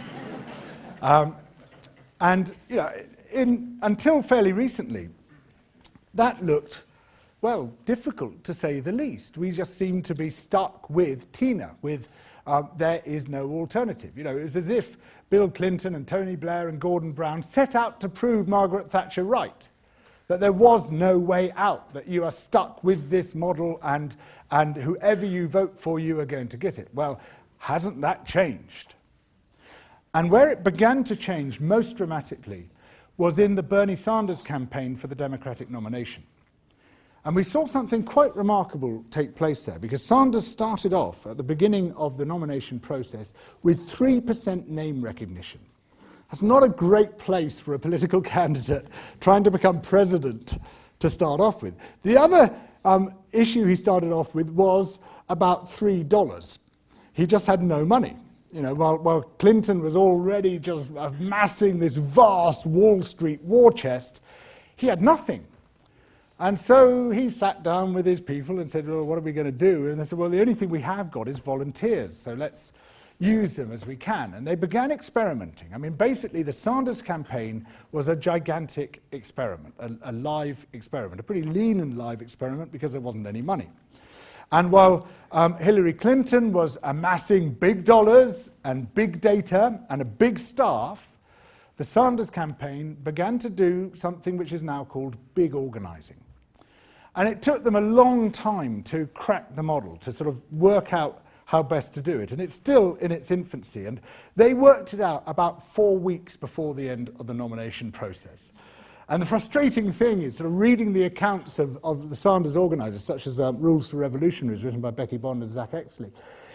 um, and you know, in, until fairly recently, that looked, well, difficult to say the least. We just seemed to be stuck with Tina, with uh, there is no alternative. You know, it was as if Bill Clinton and Tony Blair and Gordon Brown set out to prove Margaret Thatcher right, that there was no way out, that you are stuck with this model and, and whoever you vote for, you are going to get it. Well, hasn't that changed? And where it began to change most dramatically was in the Bernie Sanders campaign for the Democratic nomination. And we saw something quite remarkable take place there, because Sanders started off at the beginning of the nomination process with three percent name recognition. That's not a great place for a political candidate trying to become president to start off with. The other um, issue he started off with was about three dollars. He just had no money. You know, while, while Clinton was already just amassing this vast Wall Street war chest, he had nothing. And so he sat down with his people and said, well, what are we going to do? And they said, well, the only thing we have got is volunteers, so let's use them as we can. And they began experimenting. I mean, basically, the Sanders campaign was a gigantic experiment, a, a live experiment, a pretty lean and live experiment because there wasn't any money. And while um, Hillary Clinton was amassing big dollars and big data and a big staff, the Sanders campaign began to do something which is now called big organizing. And it took them a long time to crack the model, to sort of work out how best to do it. And it's still in its infancy. And they worked it out about four weeks before the end of the nomination process. And the frustrating thing is sort of reading the accounts of, of the Sanders organizers, such as um, Rules for Revolutionaries, written by Becky Bond and Zach Exley.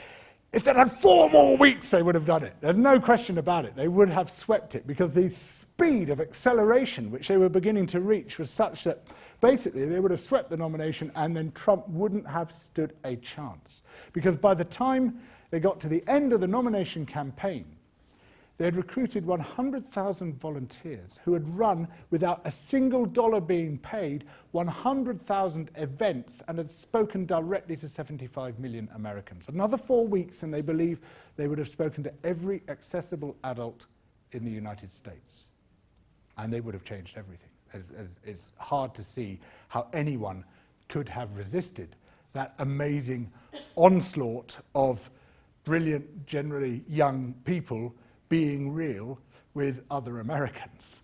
If they'd had four more weeks, they would have done it. There's no question about it. They would have swept it, because the speed of acceleration which they were beginning to reach was such that basically they would have swept the nomination and then Trump wouldn't have stood a chance. Because by the time they got to the end of the nomination campaign, they had recruited one hundred thousand volunteers who had run, without a single dollar being paid, one hundred thousand events and had spoken directly to seventy-five million Americans. Another four weeks and they believe they would have spoken to every accessible adult in the United States. And they would have changed everything. As, as, it's hard to see how anyone could have resisted that amazing onslaught of brilliant, generally young people being real with other Americans.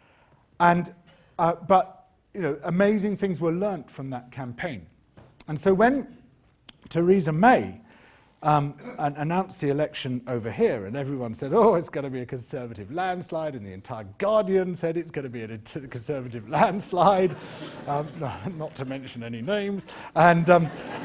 And, uh, but, you know, amazing things were learnt from that campaign. And so when Theresa May um, an, announced the election over here, and everyone said, oh, it's going to be a Conservative landslide, and the entire Guardian said it's going to be a Conservative landslide, um, not to mention any names, and, um,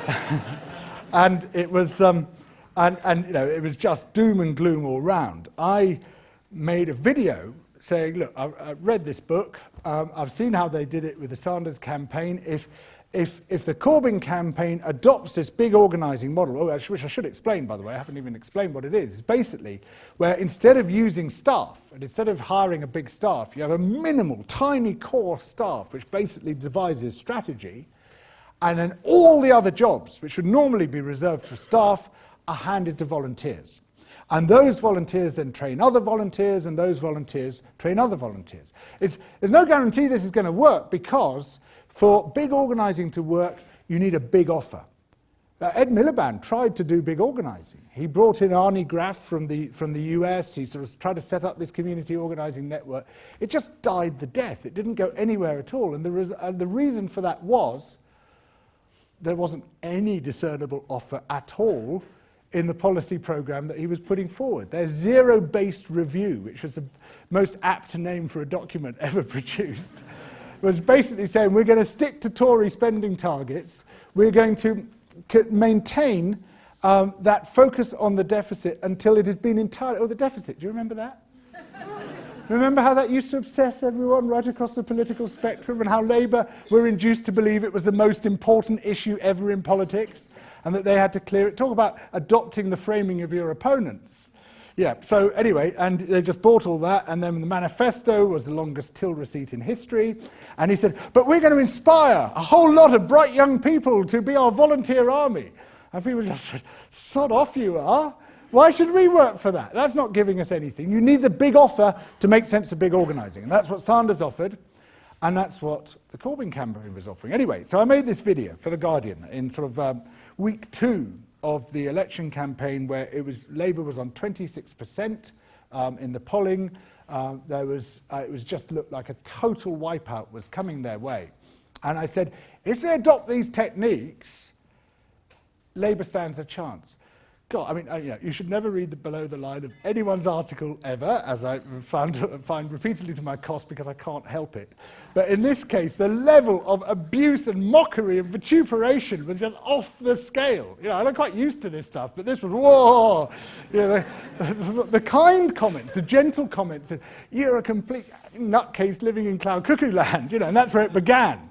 and it was... Um, And, and you know, it was just doom and gloom all round. I made a video saying, look, I, I read this book. Um, I've seen how they did it with the Sanders campaign. If, if, if the Corbyn campaign adopts this big organising model, oh, which I should explain, by the way, I haven't even explained what it is. It's basically where instead of using staff, and instead of hiring a big staff, you have a minimal, tiny core staff, which basically devises strategy, and then all the other jobs, which would normally be reserved for staff, are handed to volunteers. And those volunteers then train other volunteers, and those volunteers train other volunteers. It's, there's no guarantee this is going to work, because for big organising to work, you need a big offer. Uh, Ed Miliband tried to do big organising. He brought in Arnie Graf from the, from the U S. He sort of tried to set up this community organising network. It just died the death. It didn't go anywhere at all. And the, res- and the reason for that was there wasn't any discernible offer at all in the policy programme that he was putting forward. Their zero-based review, which was the most apt name for a document ever produced, was basically saying we're going to stick to Tory spending targets, we're going to maintain um, that focus on the deficit until it has been entirely... Oh, the deficit, do you remember that? Remember how that used to obsess everyone right across the political spectrum, and how Labour were induced to believe it was the most important issue ever in politics and that they had to clear it? Talk about adopting the framing of your opponents. Yeah, so anyway, and they just bought all that, and then the manifesto was the longest till receipt in history, and he said, but we're going to inspire a whole lot of bright young people to be our volunteer army. And people just said, sod off you are. Why should we work for that? That's not giving us anything. You need the big offer to make sense of big organising. And that's what Sanders offered, and that's what the Corbyn campaign was offering. Anyway, so I made this video for The Guardian in sort of um, week two of the election campaign, where it was Labour was on twenty-six percent um, in the polling. Uh, there was, uh, it was just looked like a total wipeout was coming their way. And I said, if they adopt these techniques, Labour stands a chance. God, I mean, uh, you know, you should never read the below the line of anyone's article ever, as I found, find repeatedly to my cost because I can't help it. But in this case, the level of abuse and mockery and vituperation was just off the scale. You know, I'm quite used to this stuff, but this was, whoa! You know, the, the kind comments, the gentle comments, you're a complete nutcase living in cloud cuckoo land, you know, and that's where it began.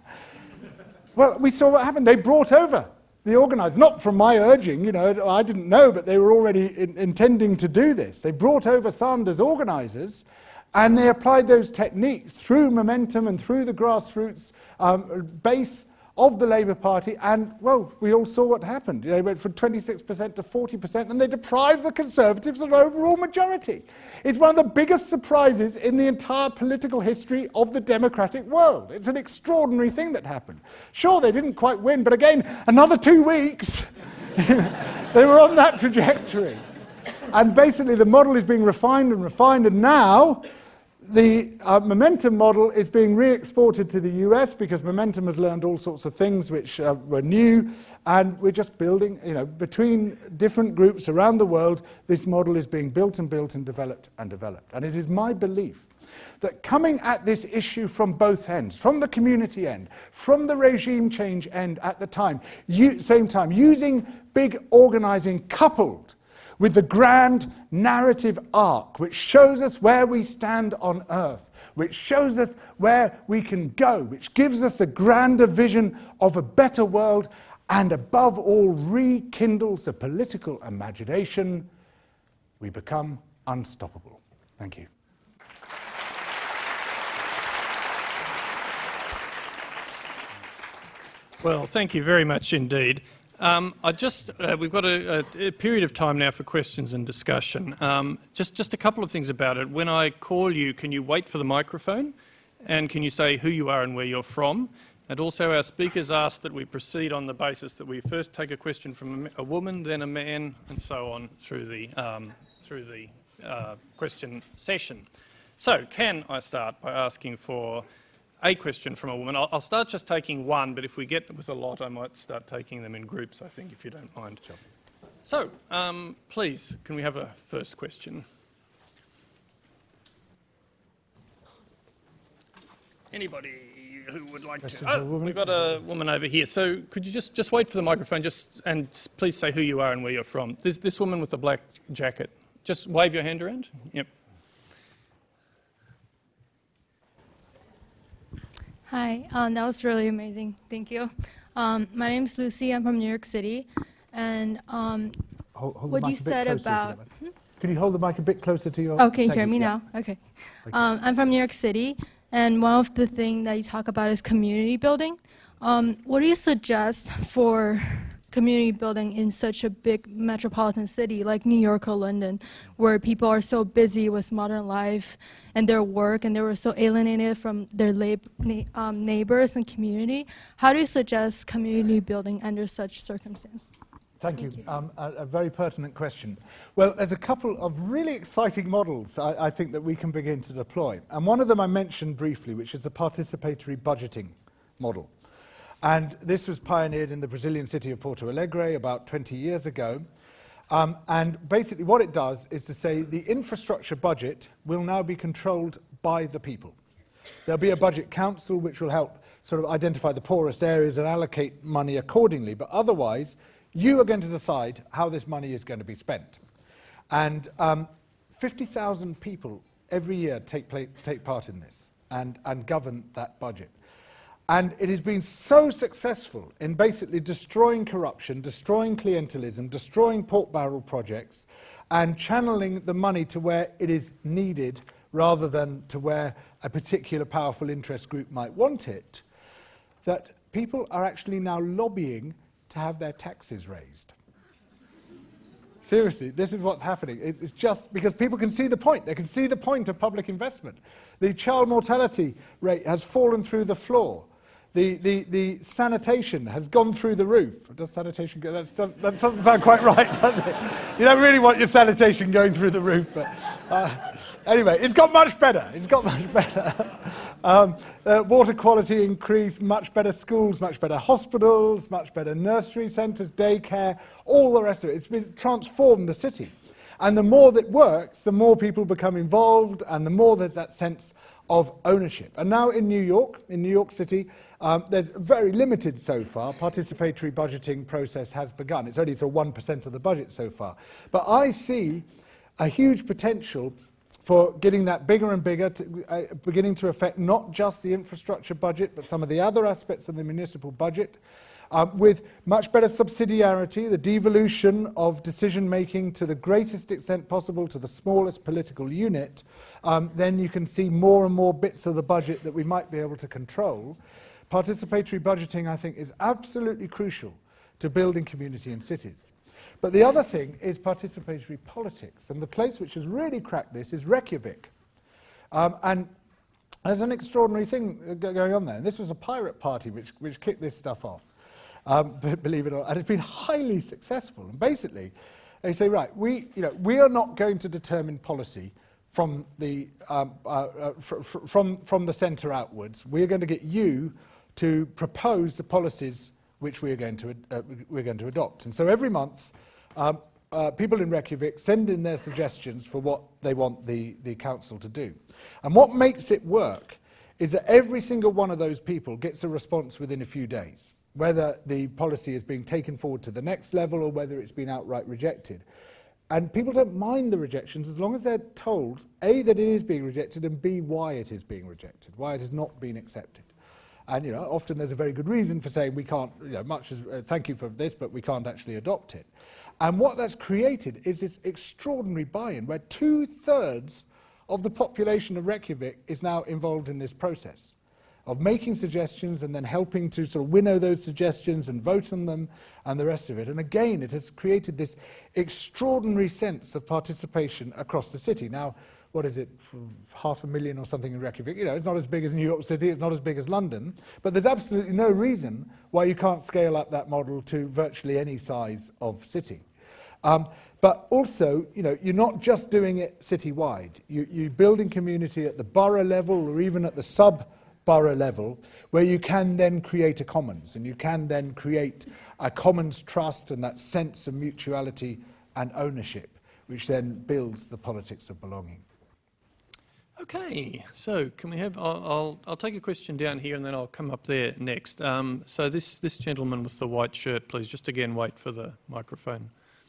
Well, we saw what happened. They brought over the organisers, not from my urging, you know, I didn't know, but they were already in, intending to do this. They brought over Sanders' organisers, and they applied those techniques through Momentum and through the grassroots um, base of the Labour Party, and, well, we all saw what happened. They went from twenty-six percent to forty percent, and they deprived the Conservatives of an overall majority. It's one of the biggest surprises in the entire political history of the democratic world. It's an extraordinary thing that happened. Sure, they didn't quite win, but again, another two weeks, they were on that trajectory. And basically, the model is being refined and refined, and now the uh, Momentum model is being re-exported to the U S because Momentum has learned all sorts of things which uh, were new, and we're just building, you know, between different groups around the world, this model is being built and built and developed and developed. And it is my belief that coming at this issue from both ends, from the community end, from the regime change end at the time, you, same time, using big organising coupled with the grand narrative arc, which shows us where we stand on Earth, which shows us where we can go, which gives us a grander vision of a better world, and above all, rekindles the political imagination, we become unstoppable. Thank you. Well, thank you very much indeed. Um, I just, uh, we've got a, a, a period of time now for questions and discussion. Um, just, just a couple of things about it. When I call you, can you wait for the microphone? And can you say who you are and where you're from? And also our speakers ask that we proceed on the basis that we first take a question from a, a woman, then a man, and so on through the, um, through the uh, question session. So, can I start by asking for a question from a woman? I'll, I'll start just taking one, but if we get with a lot, I might start taking them in groups, I think, if you don't mind. Sure. So, um, please, can we have a first question? Anybody who would like Question to? Oh, we've got a woman over here. So, could you just, just wait for the microphone, just and please say who you are and where you're from. This, this woman with the black jacket. Just wave your hand around. Yep. Hi, um, that was really amazing. Thank you. Um, my name's Lucy. I'm from New York City. And um, hold, hold what you said about... Hmm? Can you hold the mic a bit closer to your... Okay, hear you. me yeah. now? Okay. Um, I'm from New York City, and one of the things that you talk about is community building. Um, what do you suggest for community building in such a big metropolitan city like New York or London, where people are so busy with modern life and their work, and they were so alienated from their lab, um, neighbors and community? How do you suggest community building under such circumstances? Thank you. Thank you. Um, a, a very pertinent question. Well, there's a couple of really exciting models I, I think that we can begin to deploy. And one of them I mentioned briefly, which is the participatory budgeting model. And this was pioneered in the Brazilian city of Porto Alegre about twenty years ago. Um, and basically what it does is to say the infrastructure budget will now be controlled by the people. There'll be a budget council which will help sort of identify the poorest areas and allocate money accordingly, but otherwise you are going to decide how this money is going to be spent. And um, fifty thousand people every year take, play, take part in this and, and govern that budget. And it has been so successful in basically destroying corruption, destroying clientelism, destroying pork barrel projects, and channeling the money to where it is needed rather than to where a particular powerful interest group might want it, that people are actually now lobbying to have their taxes raised. Seriously, this is what's happening. It's, it's just because people can see the point. They can see the point of public investment. The child mortality rate has fallen through the floor. The, the, the sanitation has gone through the roof. Does sanitation go? That's, does, that doesn't sound quite right, does it? You don't really want your sanitation going through the roof. But uh, anyway, it's got much better. It's got much better. um, uh, water quality increased, much better schools, much better hospitals, much better nursery centres, daycare, all the rest of it. It's been transformed the city. And the more that works, the more people become involved, and the more there's that sense of ownership. And now in New York, in New York City, um, there's very limited so far. Participatory budgeting process has begun. It's only so one percent of the budget so far. But I see a huge potential for getting that bigger and bigger, to, uh, beginning to affect not just the infrastructure budget, but some of the other aspects of the municipal budget, um, with much better subsidiarity, the devolution of decision-making to the greatest extent possible to the smallest political unit. Um, then you can see more and more bits of the budget that we might be able to control. Participatory budgeting, I think, is absolutely crucial to building community in cities. But the other thing is participatory politics, and the place which has really cracked this is Reykjavik. Um, and there's an extraordinary thing going on there. And this was a pirate party which, which kicked this stuff off, um, believe it or not, and it's been highly successful. And basically, they say, right, we, you know, we are not going to determine policy from the, um, uh, uh, fr fr from, from the centre outwards. We're going to get you to propose the policies which we're going to, uh, we're going to adopt. And so every month, um, uh, people in Reykjavik send in their suggestions for what they want the, the council to do. And what makes it work is that every single one of those people gets a response within a few days, whether the policy is being taken forward to the next level or whether it's been outright rejected. And people don't mind the rejections as long as they're told, A, that it is being rejected, and B, why it is being rejected, why it has not been accepted. And, you know, often there's a very good reason for saying we can't, you know, much as, uh, thank you for this, but we can't actually adopt it. And what that's created is this extraordinary buy-in where two-thirds of the population of Reykjavik is now involved in this process of making suggestions and then helping to sort of winnow those suggestions and vote on them and the rest of it. And again, it has created this extraordinary sense of participation across the city. Now, what is it, half a million or something in Reykjavik? You know, it's not as big as New York City, it's not as big as London, but there's absolutely no reason why you can't scale up that model to virtually any size of city. Um, but also, you know, you're not just doing it citywide. You, you're building community at the borough level or even at the sub-borough level, where you can then create a commons, and you can then create a commons trust and that sense of mutuality and ownership, which then builds the politics of belonging. Okay, so can we have, I'll, I'll, I'll take a question down here and then I'll come up there next. Um, so this, this gentleman with the white shirt, please, just again wait for the microphone.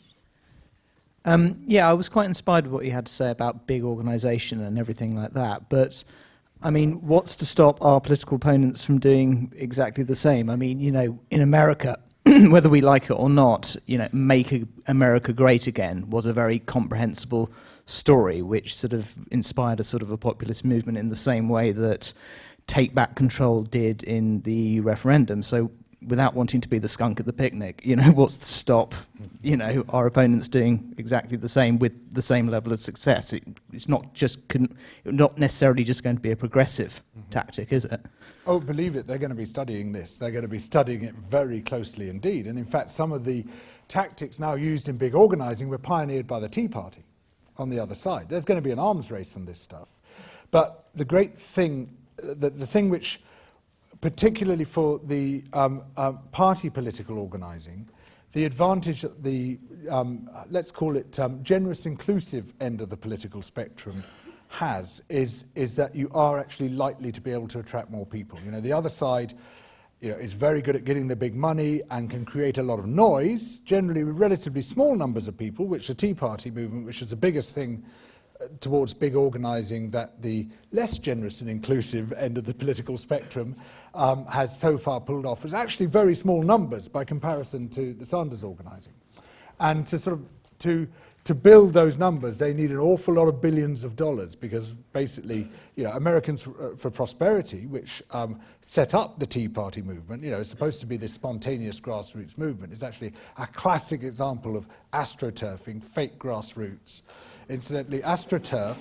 Um, yeah, I was quite inspired with what you had to say about big organisation and everything like that, but I mean, what's to stop our political opponents from doing exactly the same? I mean, you know, in America, whether we like it or not, you know, Make America Great Again was a very comprehensible story, which sort of inspired a sort of a populist movement in the same way that Take Back Control did in the referendum. So without wanting to be the skunk at the picnic, you know, what's to stop, you know, our opponents doing exactly the same with the same level of success? It, it's not just, not necessarily just going to be a progressive mm-hmm. tactic, is it? Oh, believe it, they're going to be studying this. They're going to be studying it very closely indeed. And in fact, some of the tactics now used in big organising were pioneered by the Tea Party on the other side. There's going to be an arms race on this stuff. But the great thing, the, the thing which particularly for the um, uh, party political organising, the advantage that the, um, let's call it um, generous inclusive end of the political spectrum has is, is that you are actually likely to be able to attract more people. You know, the other side, you know, is very good at getting the big money and can create a lot of noise, generally with relatively small numbers of people, which the Tea Party movement, which is the biggest thing uh, towards big organising that the less generous and inclusive end of the political spectrum um, has so far pulled off, is actually very small numbers by comparison to the Sanders organising. And to sort of, to To build those numbers, they need an awful lot of billions of dollars, because basically, you know, Americans for, uh, for Prosperity, which um, set up the Tea Party movement, you know, is supposed to be this spontaneous grassroots movement, is actually a classic example of astroturfing, fake grassroots. Incidentally, AstroTurf,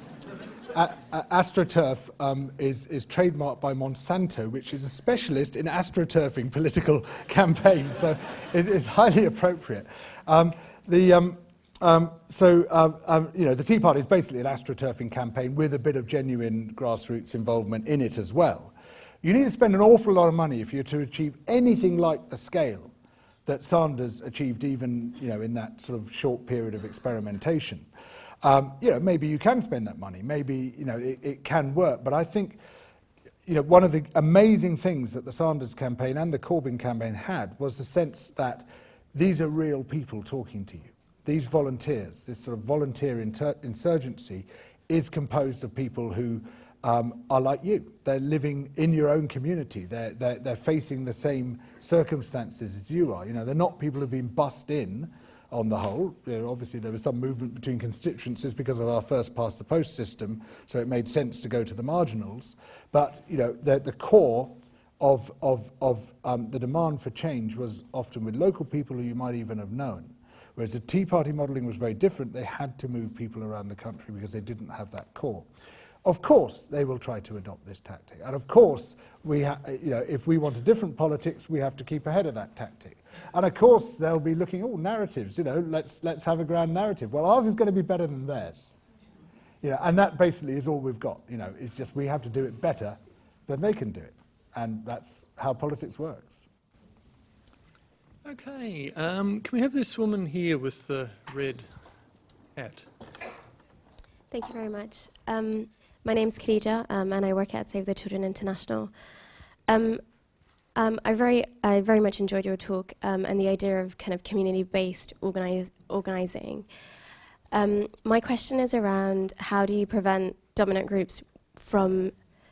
a, a, AstroTurf um, is, is trademarked by Monsanto, which is a specialist in astroturfing political campaigns, so it is highly appropriate. Um, the um, Um, so, um, um, you know, the Tea Party is basically an astroturfing campaign with a bit of genuine grassroots involvement in it as well. You need to spend an awful lot of money if you're to achieve anything like the scale that Sanders achieved, even, you know, in that sort of short period of experimentation. Um, you know, maybe you can spend that money. Maybe, you know, it, it can work. But I think, you know, one of the amazing things that the Sanders campaign and the Corbyn campaign had was the sense that these are real people talking to you. These volunteers, this sort of volunteer insurgency, is composed of people who um, are like you. They're living in your own community. They're, they're, they're facing the same circumstances as you are. You know, they're not people who've been bussed in on the whole. You know, obviously, there was some movement between constituencies because of our first past the post system, so it made sense to go to the marginals. But, you know, the, the core of, of, of um, the demand for change was often with local people who you might even have known. Whereas the Tea Party modelling was very different. They had to move people around the country because they didn't have that core. Of course, they will try to adopt this tactic. And of course, we ha you know, if we want a different politics, we have to keep ahead of that tactic. And of course, they'll be looking, oh, narratives, you know, let's, let's have a grand narrative. Well, ours is going to be better than theirs. You know, and that basically is all we've got. You know, it's just we have to do it better than they can do it. And that's how politics works. Okay, um, can we have this woman here with the red hat? Thank you very much. Um, my name's Khadija, um, and I work at Save the Children International. Um, um, I very, I very much enjoyed your talk um, and the idea of kind of community-based organize, organizing. Um, my question is around how do you prevent dominant groups from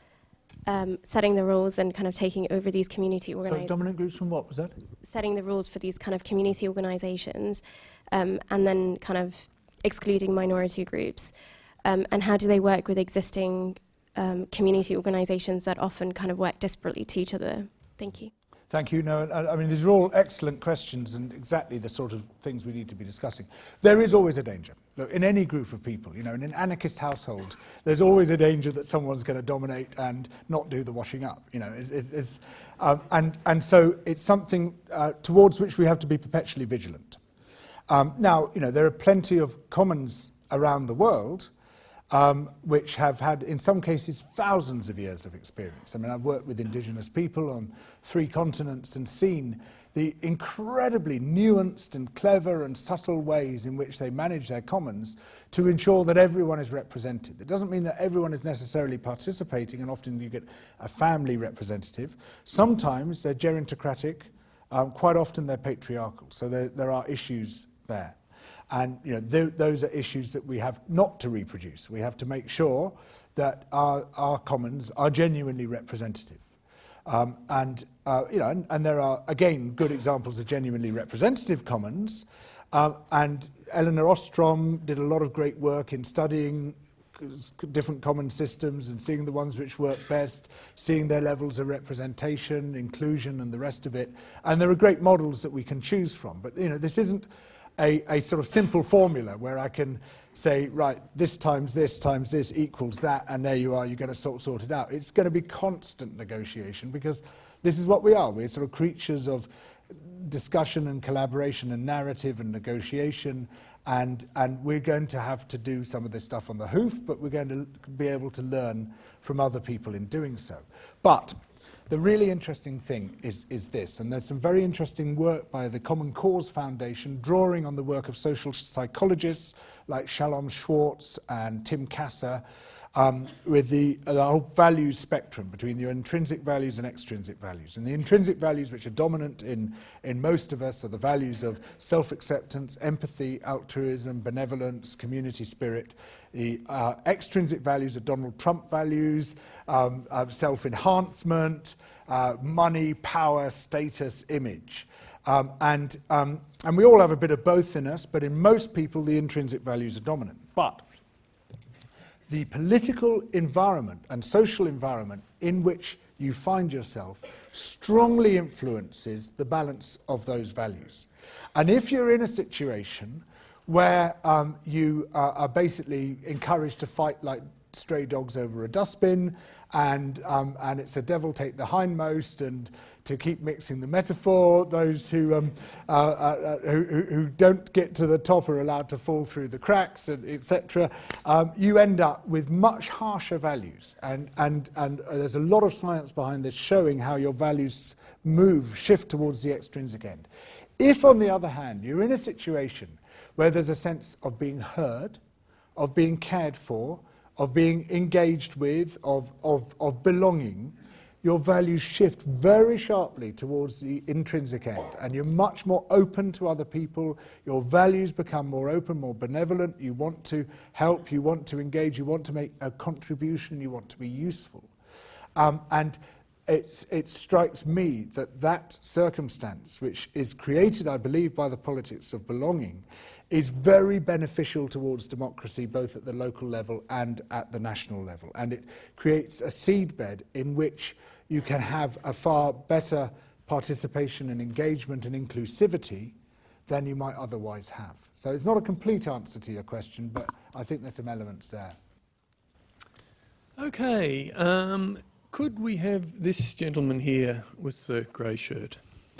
Um, setting the rules and kind of taking over these community organizations. So dominant groups from what was that? Setting the rules for these kind of community organizations um, and then kind of excluding minority groups. Um, and how do they work with existing um, community organizations that often kind of work disparately to each other? Thank you. Thank you. No, I, I mean, these are all excellent questions and exactly the sort of things we need to be discussing. There is always a danger. Look, in any group of people, you know, in an anarchist household, there's always a danger that someone's going to dominate and not do the washing up, you know. It's, it's, it's, um, and, and so it's something uh, towards which we have to be perpetually vigilant. Um, now, you know, there are plenty of commons around the world Um, which have had, in some cases, thousands of years of experience. I mean, I've worked with indigenous people on three continents and seen the incredibly nuanced and clever and subtle ways in which they manage their commons to ensure that everyone is represented. It doesn't mean that everyone is necessarily participating, and often you get a family representative. Sometimes they're gerontocratic, um, quite often they're patriarchal, so there, there are issues there. And you know, th those are issues that we have not to reproduce. We have to make sure that our, our commons are genuinely representative. Um, and, uh, you know, and, and there are, again, good examples of genuinely representative commons. Uh, and Elinor Ostrom did a lot of great work in studying different common systems and seeing the ones which work best, seeing their levels of representation, inclusion, and the rest of it. And there are great models that we can choose from. But, you know, this isn't A, a sort of simple formula where I can say, right, this times this times this equals that, and there you are, you're going to sort, sort it out. It's going to be constant negotiation, because this is what we are. We're sort of creatures of discussion and collaboration and narrative and negotiation, and, and we're going to have to do some of this stuff on the hoof, but we're going to be able to learn from other people in doing so. But the really interesting thing is, is this, and there's some very interesting work by the Common Cause Foundation drawing on the work of social psychologists like Shalom Schwartz and Tim Kasser, Um, with the, uh, the whole values spectrum between your intrinsic values and extrinsic values. And the intrinsic values which are dominant in, in most of us are the values of self-acceptance, empathy, altruism, benevolence, community spirit. The uh, extrinsic values are Donald Trump values, um, uh, self-enhancement, uh, money, power, status, image. Um, and, um, and we all have a bit of both in us, but in most people the intrinsic values are dominant. But the political environment and social environment in which you find yourself strongly influences the balance of those values. And if you're in a situation where um, you uh, are basically encouraged to fight like stray dogs over a dustbin, and, um, and it's a devil take the hindmost, and to keep mixing the metaphor, those who, um, uh, uh, who, who don't get to the top are allowed to fall through the cracks, et cetera, um, you end up with much harsher values. And, and, and there's a lot of science behind this showing how your values move, shift towards the extrinsic end. If, on the other hand, you're in a situation where there's a sense of being heard, of being cared for, of being engaged with, of, of, of belonging, your values shift very sharply towards the intrinsic end, and you're much more open to other people. Your values become more open, more benevolent. You want to help, you want to engage, you want to make a contribution, you want to be useful. Um, and it's, it strikes me that that circumstance, which is created, I believe, by the politics of belonging, is very beneficial towards democracy, both at the local level and at the national level. And it creates a seedbed in which you can have a far better participation and engagement and inclusivity than you might otherwise have. So it's not a complete answer to your question, but I think there's some elements there. Okay, um, could we have this gentleman here with the grey shirt?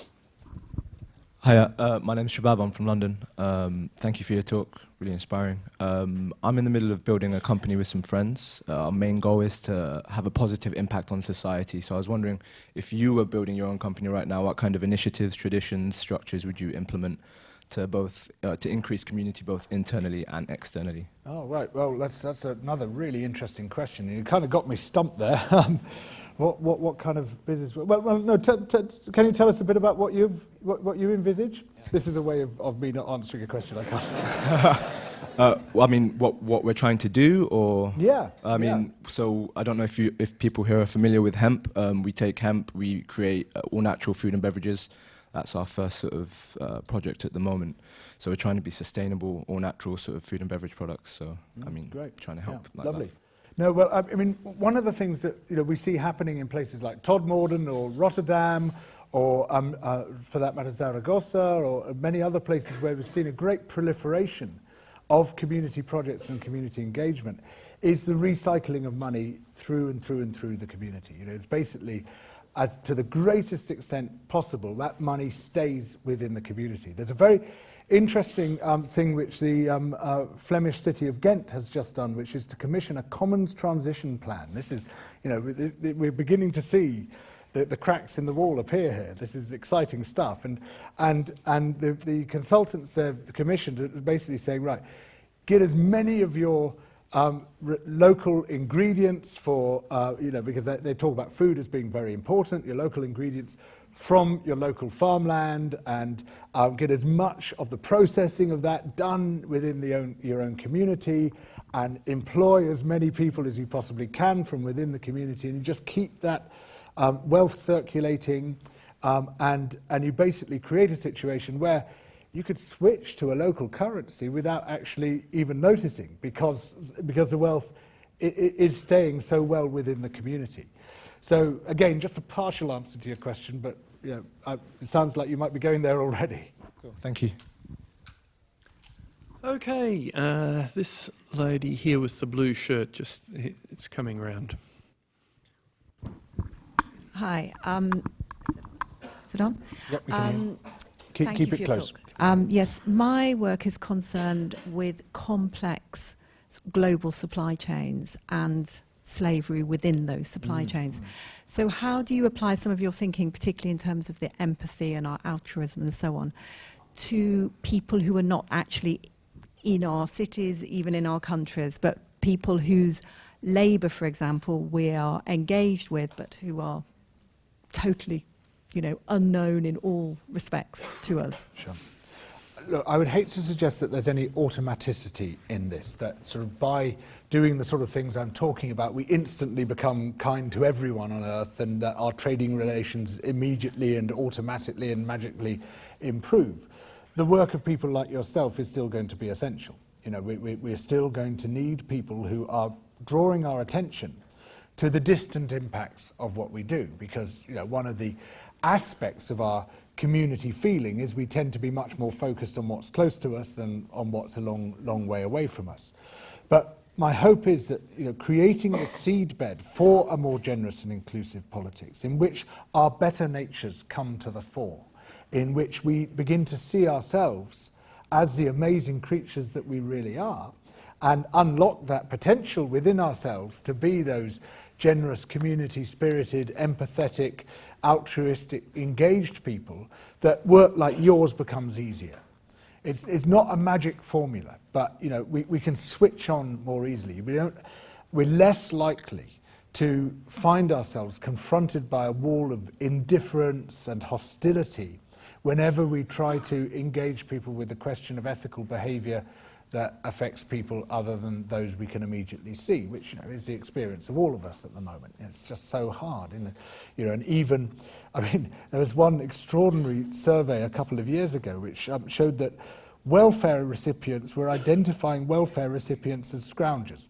Hi, uh, my name's Shabab, I'm from London. Um, thank you for your talk, really inspiring. Um, I'm in the middle of building a company with some friends. Uh, our main goal is to have a positive impact on society. So I was wondering, if you were building your own company right now, what kind of initiatives, traditions, structures would you implement to both uh, to increase community both internally and externally? Oh, right. Well, that's, that's another really interesting question. You kind of got me stumped there. Um, what, what, what kind of business? Well, well no. T t can you tell us a bit about what you what, what you envisage? Yeah. This is a way of, of me not answering a question I can't. uh, well, I mean, what what we're trying to do, or yeah. I mean, yeah. so I don't know if you if people here are familiar with hemp. Um, we take hemp, we create uh, all natural food and beverages. That's our first sort of uh, project at the moment. So we're trying to be sustainable, all natural sort of food and beverage products. So, mm, I mean, great. trying to help. Yeah, like lovely. That. No, well, I, I mean, one of the things that you know we see happening in places like Todmorden or Rotterdam, or um, uh, for that matter Zaragoza, or many other places where we've seen a great proliferation of community projects and community engagement, is the recycling of money through and through and through the community. You know, it's basically, as to the greatest extent possible, that money stays within the community. There's a very interesting um, thing which the um, uh, Flemish city of Ghent has just done, which is to commission a commons transition plan. This is, you know, we're beginning to see the, the cracks in the wall appear here. This is exciting stuff. And, and, and the, the consultants have commissioned are basically saying, right, get as many of your Um, local ingredients for, uh, you know, because they, they talk about food as being very important, your local ingredients from your local farmland, and um, get as much of the processing of that done within the own, your own community, and employ as many people as you possibly can from within the community, and you just keep that um, wealth circulating, um, and, and you basically create a situation where you could switch to a local currency without actually even noticing, because, because the wealth i i is staying so well within the community. So again, just a partial answer to your question, but you know, I, it sounds like you might be going there already. Cool. Thank you. Okay, uh, this lady here with the blue shirt, just it's coming round. Hi. Um, is it on? Yep, we can um, hear. Keep, thank keep you it for your close. talk. Um, yes, my work is concerned with complex global supply chains and slavery within those supply Mm. chains. So how do you apply some of your thinking, particularly in terms of the empathy and our altruism and so on, to people who are not actually in our cities, even in our countries, but people whose labour, for example, we are engaged with, but who are totally, you know, unknown in all respects to us? Sure. Look, I would hate to suggest that there's any automaticity in this, that sort of by doing the sort of things I'm talking about, we instantly become kind to everyone on earth, and that our trading relations immediately and automatically and magically improve. The work of people like yourself is still going to be essential. You know, we, we, we're still going to need people who are drawing our attention to the distant impacts of what we do, because, you know, one of the aspects of our community feeling is we tend to be much more focused on what's close to us than on what's a long, long way away from us. But my hope is that, you know, creating a seedbed for a more generous and inclusive politics in which our better natures come to the fore, in which we begin to see ourselves as the amazing creatures that we really are, and unlock that potential within ourselves to be those generous, community-spirited, empathetic, altruistic, engaged people, that work like yours becomes easier. It's, it's not a magic formula, but, you know, we, we can switch on more easily. We don't, we're less likely to find ourselves confronted by a wall of indifference and hostility whenever we try to engage people with the question of ethical behaviour that affects people other than those we can immediately see, which, you know, is the experience of all of us at the moment. It's just so hard, isn't it? You know, and even, I mean, there was one extraordinary survey a couple of years ago which um, showed that welfare recipients were identifying welfare recipients as scroungers.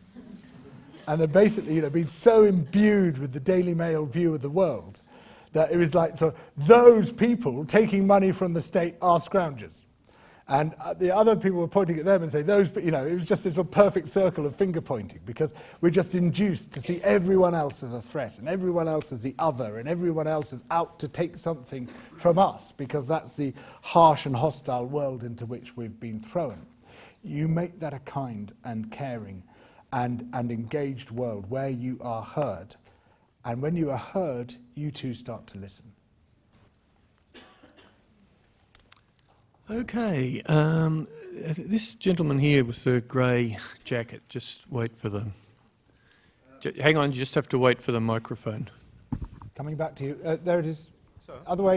And they're basically, you know, been so imbued with the Daily Mail view of the world that it was like, so those people taking money from the state are scroungers. And uh, the other people were pointing at them and saying, those, you know, it was just this sort of perfect circle of finger pointing, because we're just induced to see everyone else as a threat and everyone else as the other and everyone else is out to take something from us, because that's the harsh and hostile world into which we've been thrown. You make that a kind and caring and, and engaged world where you are heard. And when you are heard, you too start to listen. Okay, um, this gentleman here with the grey jacket, just wait for the... J- hang on, you just have to wait for the microphone. Coming back to you. Uh, there it is. Sorry. Other way.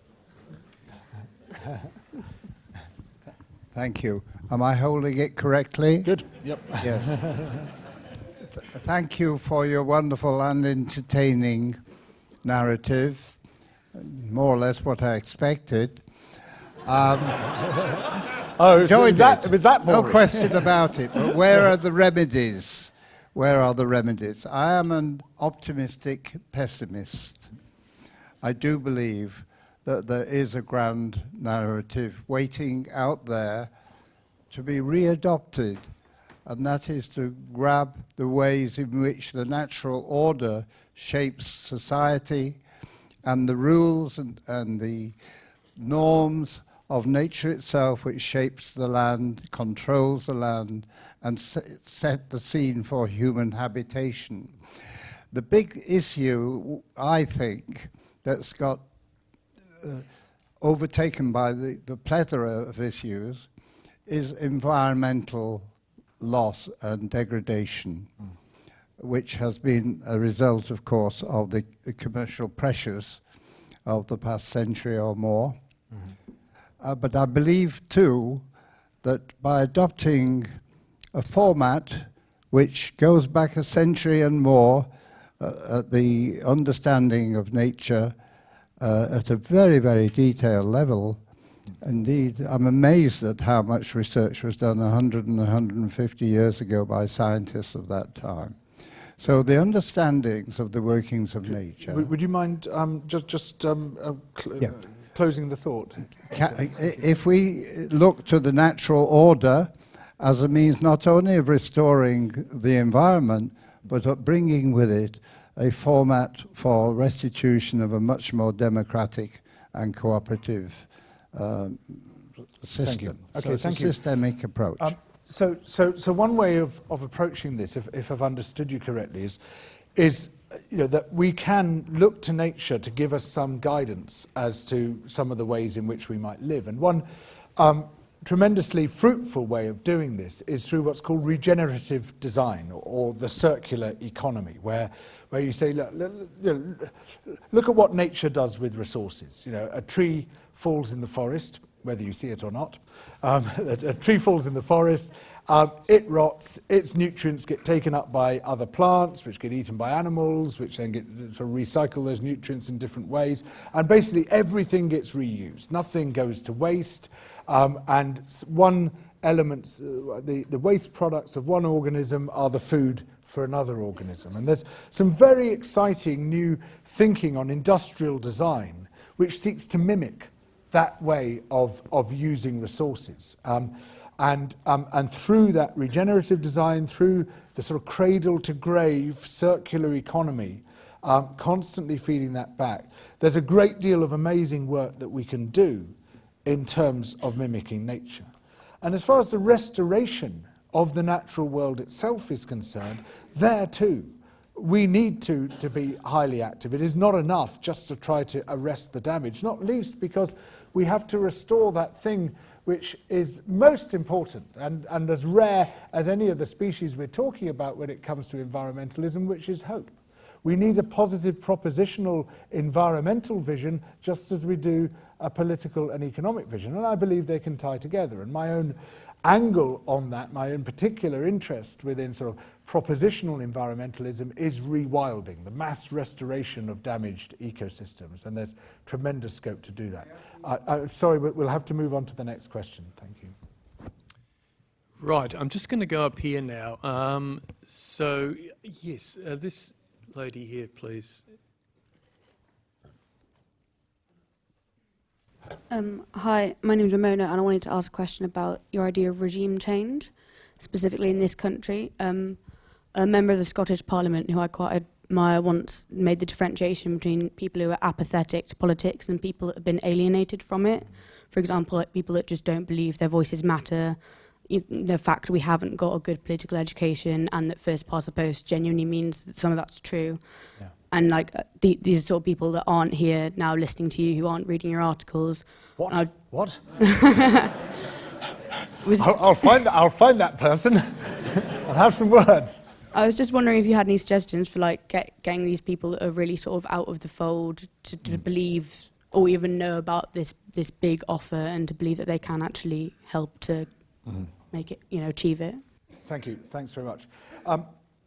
Thank you. Am I holding it correctly? Good. Yep. Yes. Th- Thank you for your wonderful and entertaining narrative. More or less what I expected. Um, oh, enjoyed was that, it. was that No boring? question about it. But where are the remedies? Where are the remedies? I am an optimistic pessimist. I do believe that there is a grand narrative waiting out there to be readopted, and that is to grab the ways in which the natural order shapes society and the rules and, and the norms of nature itself, which shapes the land, controls the land, and se- set the scene for human habitation. The big issue, I think, that's got uh, overtaken by the, the plethora of issues is environmental loss and degradation, mm. which has been a result, of course, of the, the commercial pressures of the past century or more. Mm-hmm. Uh, but I believe, too, that by adopting a format which goes back a century and more uh, at the understanding of nature uh, at a very, very detailed level, indeed, I'm amazed at how much research was done one hundred and one hundred fifty years ago by scientists of that time. So the understandings of the workings of nature... Would, would you mind um, just, just um, uh, cl- yeah. closing the thought? If we look to the natural order as a means not only of restoring the environment, but of bringing with it a format for restitution of a much more democratic and cooperative um, system. Thank you. Okay, so it's thank a you. systemic approach. Um, So, so, so one way of, of approaching this, if, if I've understood you correctly, is, is you know, that we can look to nature to give us some guidance as to some of the ways in which we might live. And one um, tremendously fruitful way of doing this is through what's called regenerative design, or, or the circular economy, where, where you say, look, look, you know, look at what nature does with resources. You know, a tree falls in the forest, whether you see it or not. Um, a, a tree falls in the forest, um, it rots, its nutrients get taken up by other plants, which get eaten by animals, which then get sort of recycle those nutrients in different ways, and basically everything gets reused. Nothing goes to waste, um, and one element, uh, the, the waste products of one organism are the food for another organism. And there's some very exciting new thinking on industrial design, which seeks to mimic that way of, of using resources. Um, and, um, and through that regenerative design, through the sort of cradle-to-grave circular economy, um, constantly feeding that back, there's a great deal of amazing work that we can do in terms of mimicking nature. And as far as the restoration of the natural world itself is concerned, there too, we need to, to be highly active. It is not enough just to try to arrest the damage, not least because we have to restore that thing which is most important and, and as rare as any of the species we're talking about when it comes to environmentalism, which is hope. We need a positive propositional environmental vision just as we do a political and economic vision, and I believe they can tie together. And my own angle on that, my own particular interest within sort of propositional environmentalism is rewilding, the mass restoration of damaged ecosystems, and there's tremendous scope to do that. Uh, uh, sorry, but we'll have to move on to the next question. Thank you. Right, I'm just going to go up here now. Um, so, yes, uh, this lady here, please. Um, hi, my name is Ramona, and I wanted to ask a question about your idea of regime change, specifically in this country. Um, a member of the Scottish Parliament, who I quite admire, once made the differentiation between people who are apathetic to politics and people that have been alienated from it. For example, like people that just don't believe their voices matter, the fact we haven't got a good political education, and that first past the post genuinely means that some of that's true. Yeah. And like uh, the, these are sort of people that aren't here now listening to you, who aren't reading your articles. What? I'd What? I'll, I'll find that. I'll find that person. I'll have some words. I was just wondering if you had any suggestions for like get, getting these people that are really sort of out of the fold to, to mm. believe or even know about this this big offer, and to believe that they can actually help to mm. make it, you know, achieve it. Thank you. Thanks very much. Um,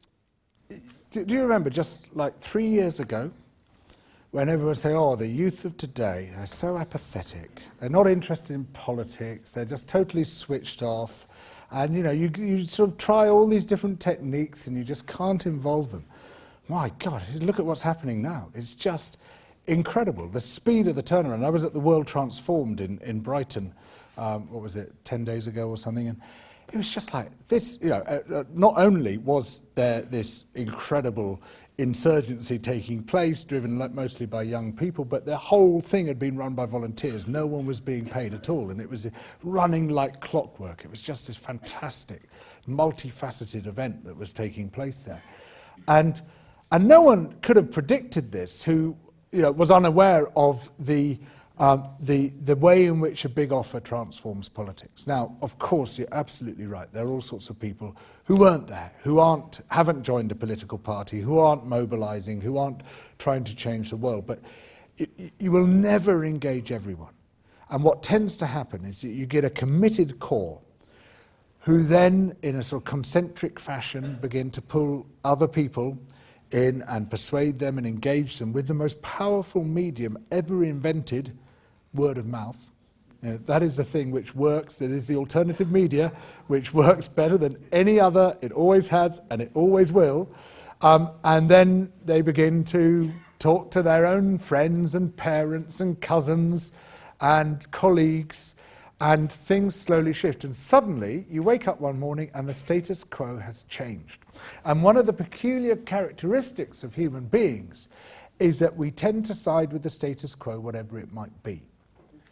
Do, do you remember just like three years ago when everyone say, oh, the youth of today, they're so apathetic. They're not interested in politics. They're just totally switched off. And, you know, you, you sort of try all these different techniques and you just can't involve them. My God, look at what's happening now. It's just incredible. The speed of the turnaround. I was at the World Transformed in, in Brighton, um, what was it, ten days ago or something, and it was just like this, you know, uh, uh, not only was there this incredible insurgency taking place, driven like mostly by young people, but the whole thing had been run by volunteers. No one was being paid at all, and it was running like clockwork. It was just this fantastic, multifaceted event that was taking place there. And, and no one could have predicted this who, you know, was unaware of the Um, the, the way in which a big offer transforms politics. Now, of course, you're absolutely right. There are all sorts of people who weren't there, who aren't, haven't joined a political party, who aren't mobilizing, who aren't trying to change the world. But it, you will never engage everyone. And what tends to happen is that you get a committed core who then, in a sort of concentric fashion, begin to pull other people in and persuade them and engage them with the most powerful medium ever invented, word of mouth. You know, that is the thing which works. It is the alternative media which works better than any other. It always has and it always will. Um, and then they begin to talk to their own friends and parents and cousins and colleagues, and things slowly shift. And suddenly you wake up one morning and the status quo has changed. And one of the peculiar characteristics of human beings is that we tend to side with the status quo, whatever it might be.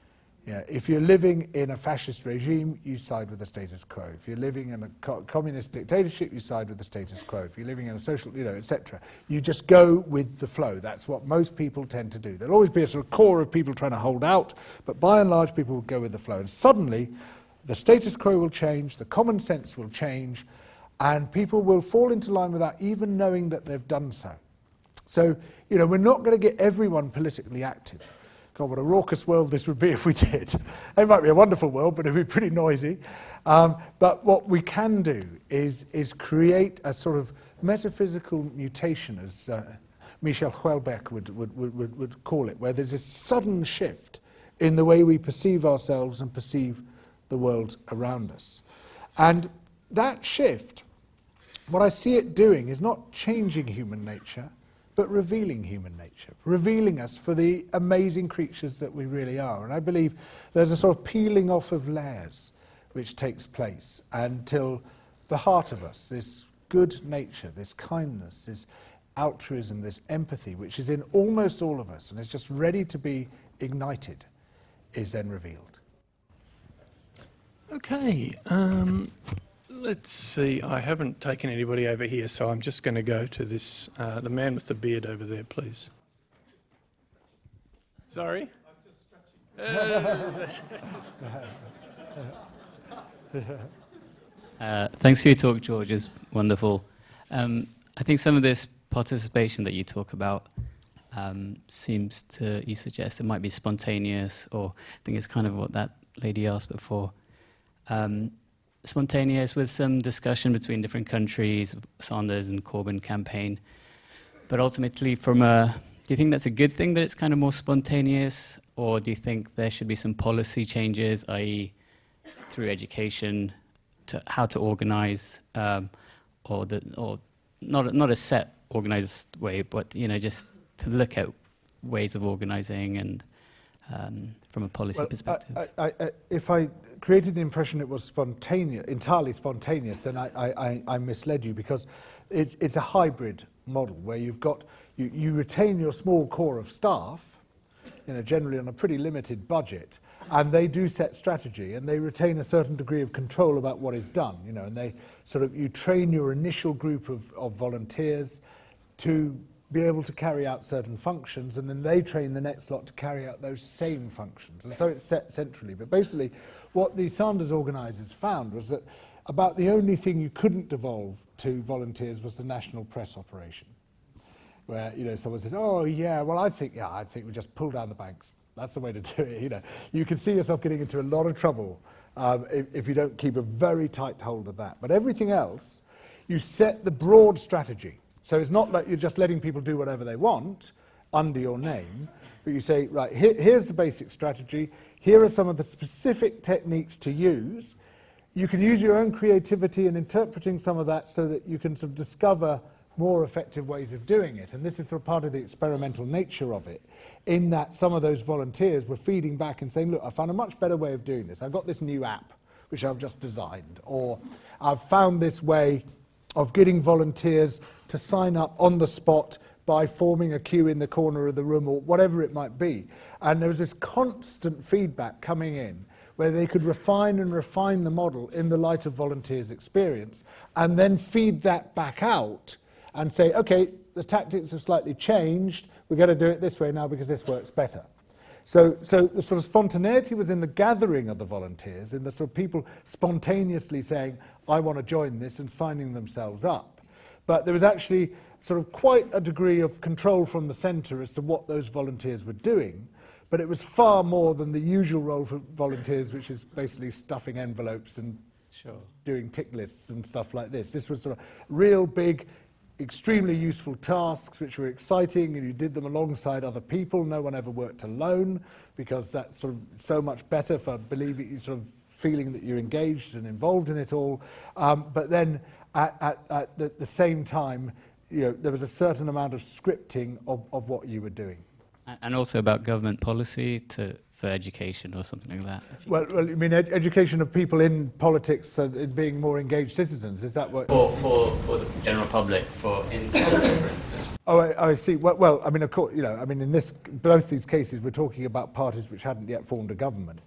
Yeah, if you're living in a fascist regime, you side with the status quo. If you're living in a co communist dictatorship, you side with the status quo. If you're living in a social, you know, et cetera, you just go with the flow. That's what most people tend to do. There'll always be a sort of core of people trying to hold out, but by and large, people will go with the flow. And suddenly, the status quo will change, the common sense will change, and people will fall into line without even knowing that they've done so. So, you know, we're not going to get everyone politically active. God, what a raucous world this would be if we did. It might be a wonderful world, but it would be pretty noisy. Um, but what we can do is, is create a sort of metaphysical mutation, as uh, Michel Houellebecq would, would, would, would call it, where there's a sudden shift in the way we perceive ourselves and perceive the world around us. And that shift, what I see it doing is not changing human nature, but revealing human nature, revealing us for the amazing creatures that we really are. And I believe there's a sort of peeling off of layers which takes place until the heart of us, this good nature, this kindness, this altruism, this empathy, which is in almost all of us and is just ready to be ignited, is then revealed. Okay, um, let's see. I haven't taken anybody over here, so I'm just going to go to this, uh, the man with the beard over there, please. Sorry? Uh, thanks for your talk, George. It's wonderful. Um, I think some of this participation that you talk about um, seems to, you suggest it might be spontaneous, or I think it's kind of what that lady asked before. Um, spontaneous with some discussion between different countries, Sanders and Corbyn campaign. But ultimately, from a, do you think that's a good thing that it's kind of more spontaneous, or do you think there should be some policy changes, that is through education, to how to organize, um, or the, or not not a set organized way, but you know, just to look at ways of organizing and um, from a policy well, perspective. I, I, I, if I created the impression it was spontaneous, entirely spontaneous, then I, I, I misled you, because it's, it's a hybrid model where you've got you, you retain your small core of staff, you know, generally on a pretty limited budget, and they do set strategy, and they retain a certain degree of control about what is done, you know, and they sort of, you train your initial group of, of volunteers to be able to carry out certain functions, and then they train the next lot to carry out those same functions. And so it's set centrally. But basically, what the Sanders organisers found was that about the only thing you couldn't devolve to volunteers was the national press operation, where, you know, someone says, oh, yeah, well, I think, yeah, I think we just pull down the banks. That's the way to do it, you know. You can see yourself getting into a lot of trouble um, if, if you don't keep a very tight hold of that. But everything else, you set the broad strategy. So it's not like you're just letting people do whatever they want under your name, but you say, right, here, here's the basic strategy, here are some of the specific techniques to use. You can use your own creativity in interpreting some of that so that you can sort of discover more effective ways of doing it. And this is sort of part of the experimental nature of it, in that some of those volunteers were feeding back and saying, look, I found a much better way of doing this. I've got this new app, which I've just designed, or I've found this way of getting volunteers to sign up on the spot by forming a queue in the corner of the room, or whatever it might be. And there was this constant feedback coming in where they could refine and refine the model in the light of volunteers' experience, and then feed that back out and say, okay, the tactics have slightly changed, we're going to do it this way now because this works better. So, so the sort of spontaneity was in the gathering of the volunteers, in the sort of people spontaneously saying, I want to join this, and signing themselves up. But there was actually sort of quite a degree of control from the centre as to what those volunteers were doing, but it was far more than the usual role for volunteers, which is basically stuffing envelopes and sure. doing tick lists and stuff like this. This was sort of real big, extremely useful tasks which were exciting, and you did them alongside other people. No one ever worked alone, because that's sort of so much better for believing, you sort of feeling that you're engaged and involved in it all. Um, but then at, at, at the, the same time, you know, there was a certain amount of scripting of, of what you were doing. And also about government policy to, for education or something like that. Well, well, you mean ed education of people in politics and in being more engaged citizens? Is that what? For, for, for the general public, for in Scotland, for instance. Oh, I, I see. Well, well, I mean, of course, you know, I mean, in this, both these cases, we're talking about parties which hadn't yet formed a government.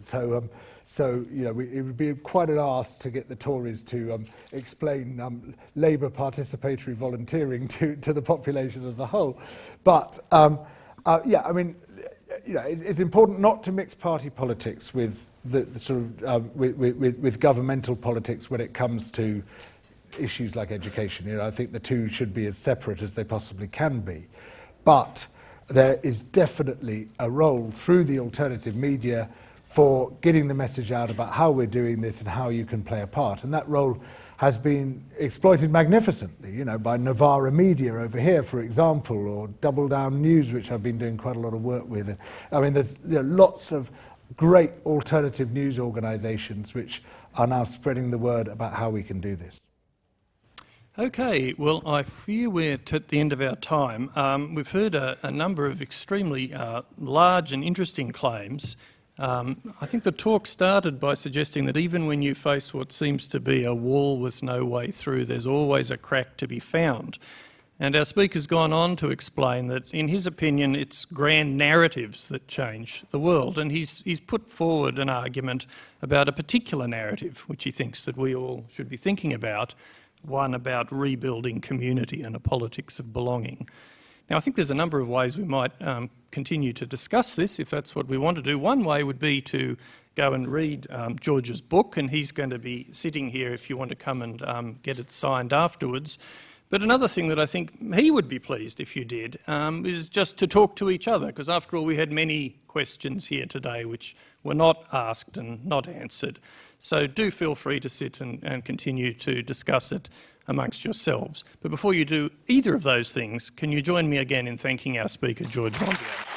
So, um, so you know, we, it would be quite an ask to get the Tories to um, explain um, Labour participatory volunteering to, to the population as a whole. But um, uh, yeah, I mean, you know, it, it's important not to mix party politics with the, the sort of uh, with, with, with governmental politics when it comes to issues like education. You know, I think the two should be as separate as they possibly can be. But there is definitely a role through the alternative media for getting the message out about how we're doing this and how you can play a part. And that role has been exploited magnificently, you know, by Novara Media over here, for example, or Double Down News, which I've been doing quite a lot of work with. I mean, there's you know, lots of great alternative news organisations which are now spreading the word about how we can do this. Okay, well, I fear we're at the end of our time. Um, we've heard a, a number of extremely uh, large and interesting claims. Um, I think the talk started by suggesting that even when you face what seems to be a wall with no way through, there's always a crack to be found. And our speaker's gone on to explain that, in his opinion, it's grand narratives that change the world. And he's, he's put forward an argument about a particular narrative, which he thinks that we all should be thinking about, one about rebuilding community and a politics of belonging. Now, I think there's a number of ways we might um, continue to discuss this, if that's what we want to do. One way would be to go and read um, George's book, and he's going to be sitting here if you want to come and um, get it signed afterwards. But another thing that I think he would be pleased if you did um, is just to talk to each other, because after all, we had many questions here today which were not asked and not answered. So do feel free to sit and, and continue to discuss it amongst yourselves. But before you do either of those things, can you join me again in thanking our speaker, George Monbiot?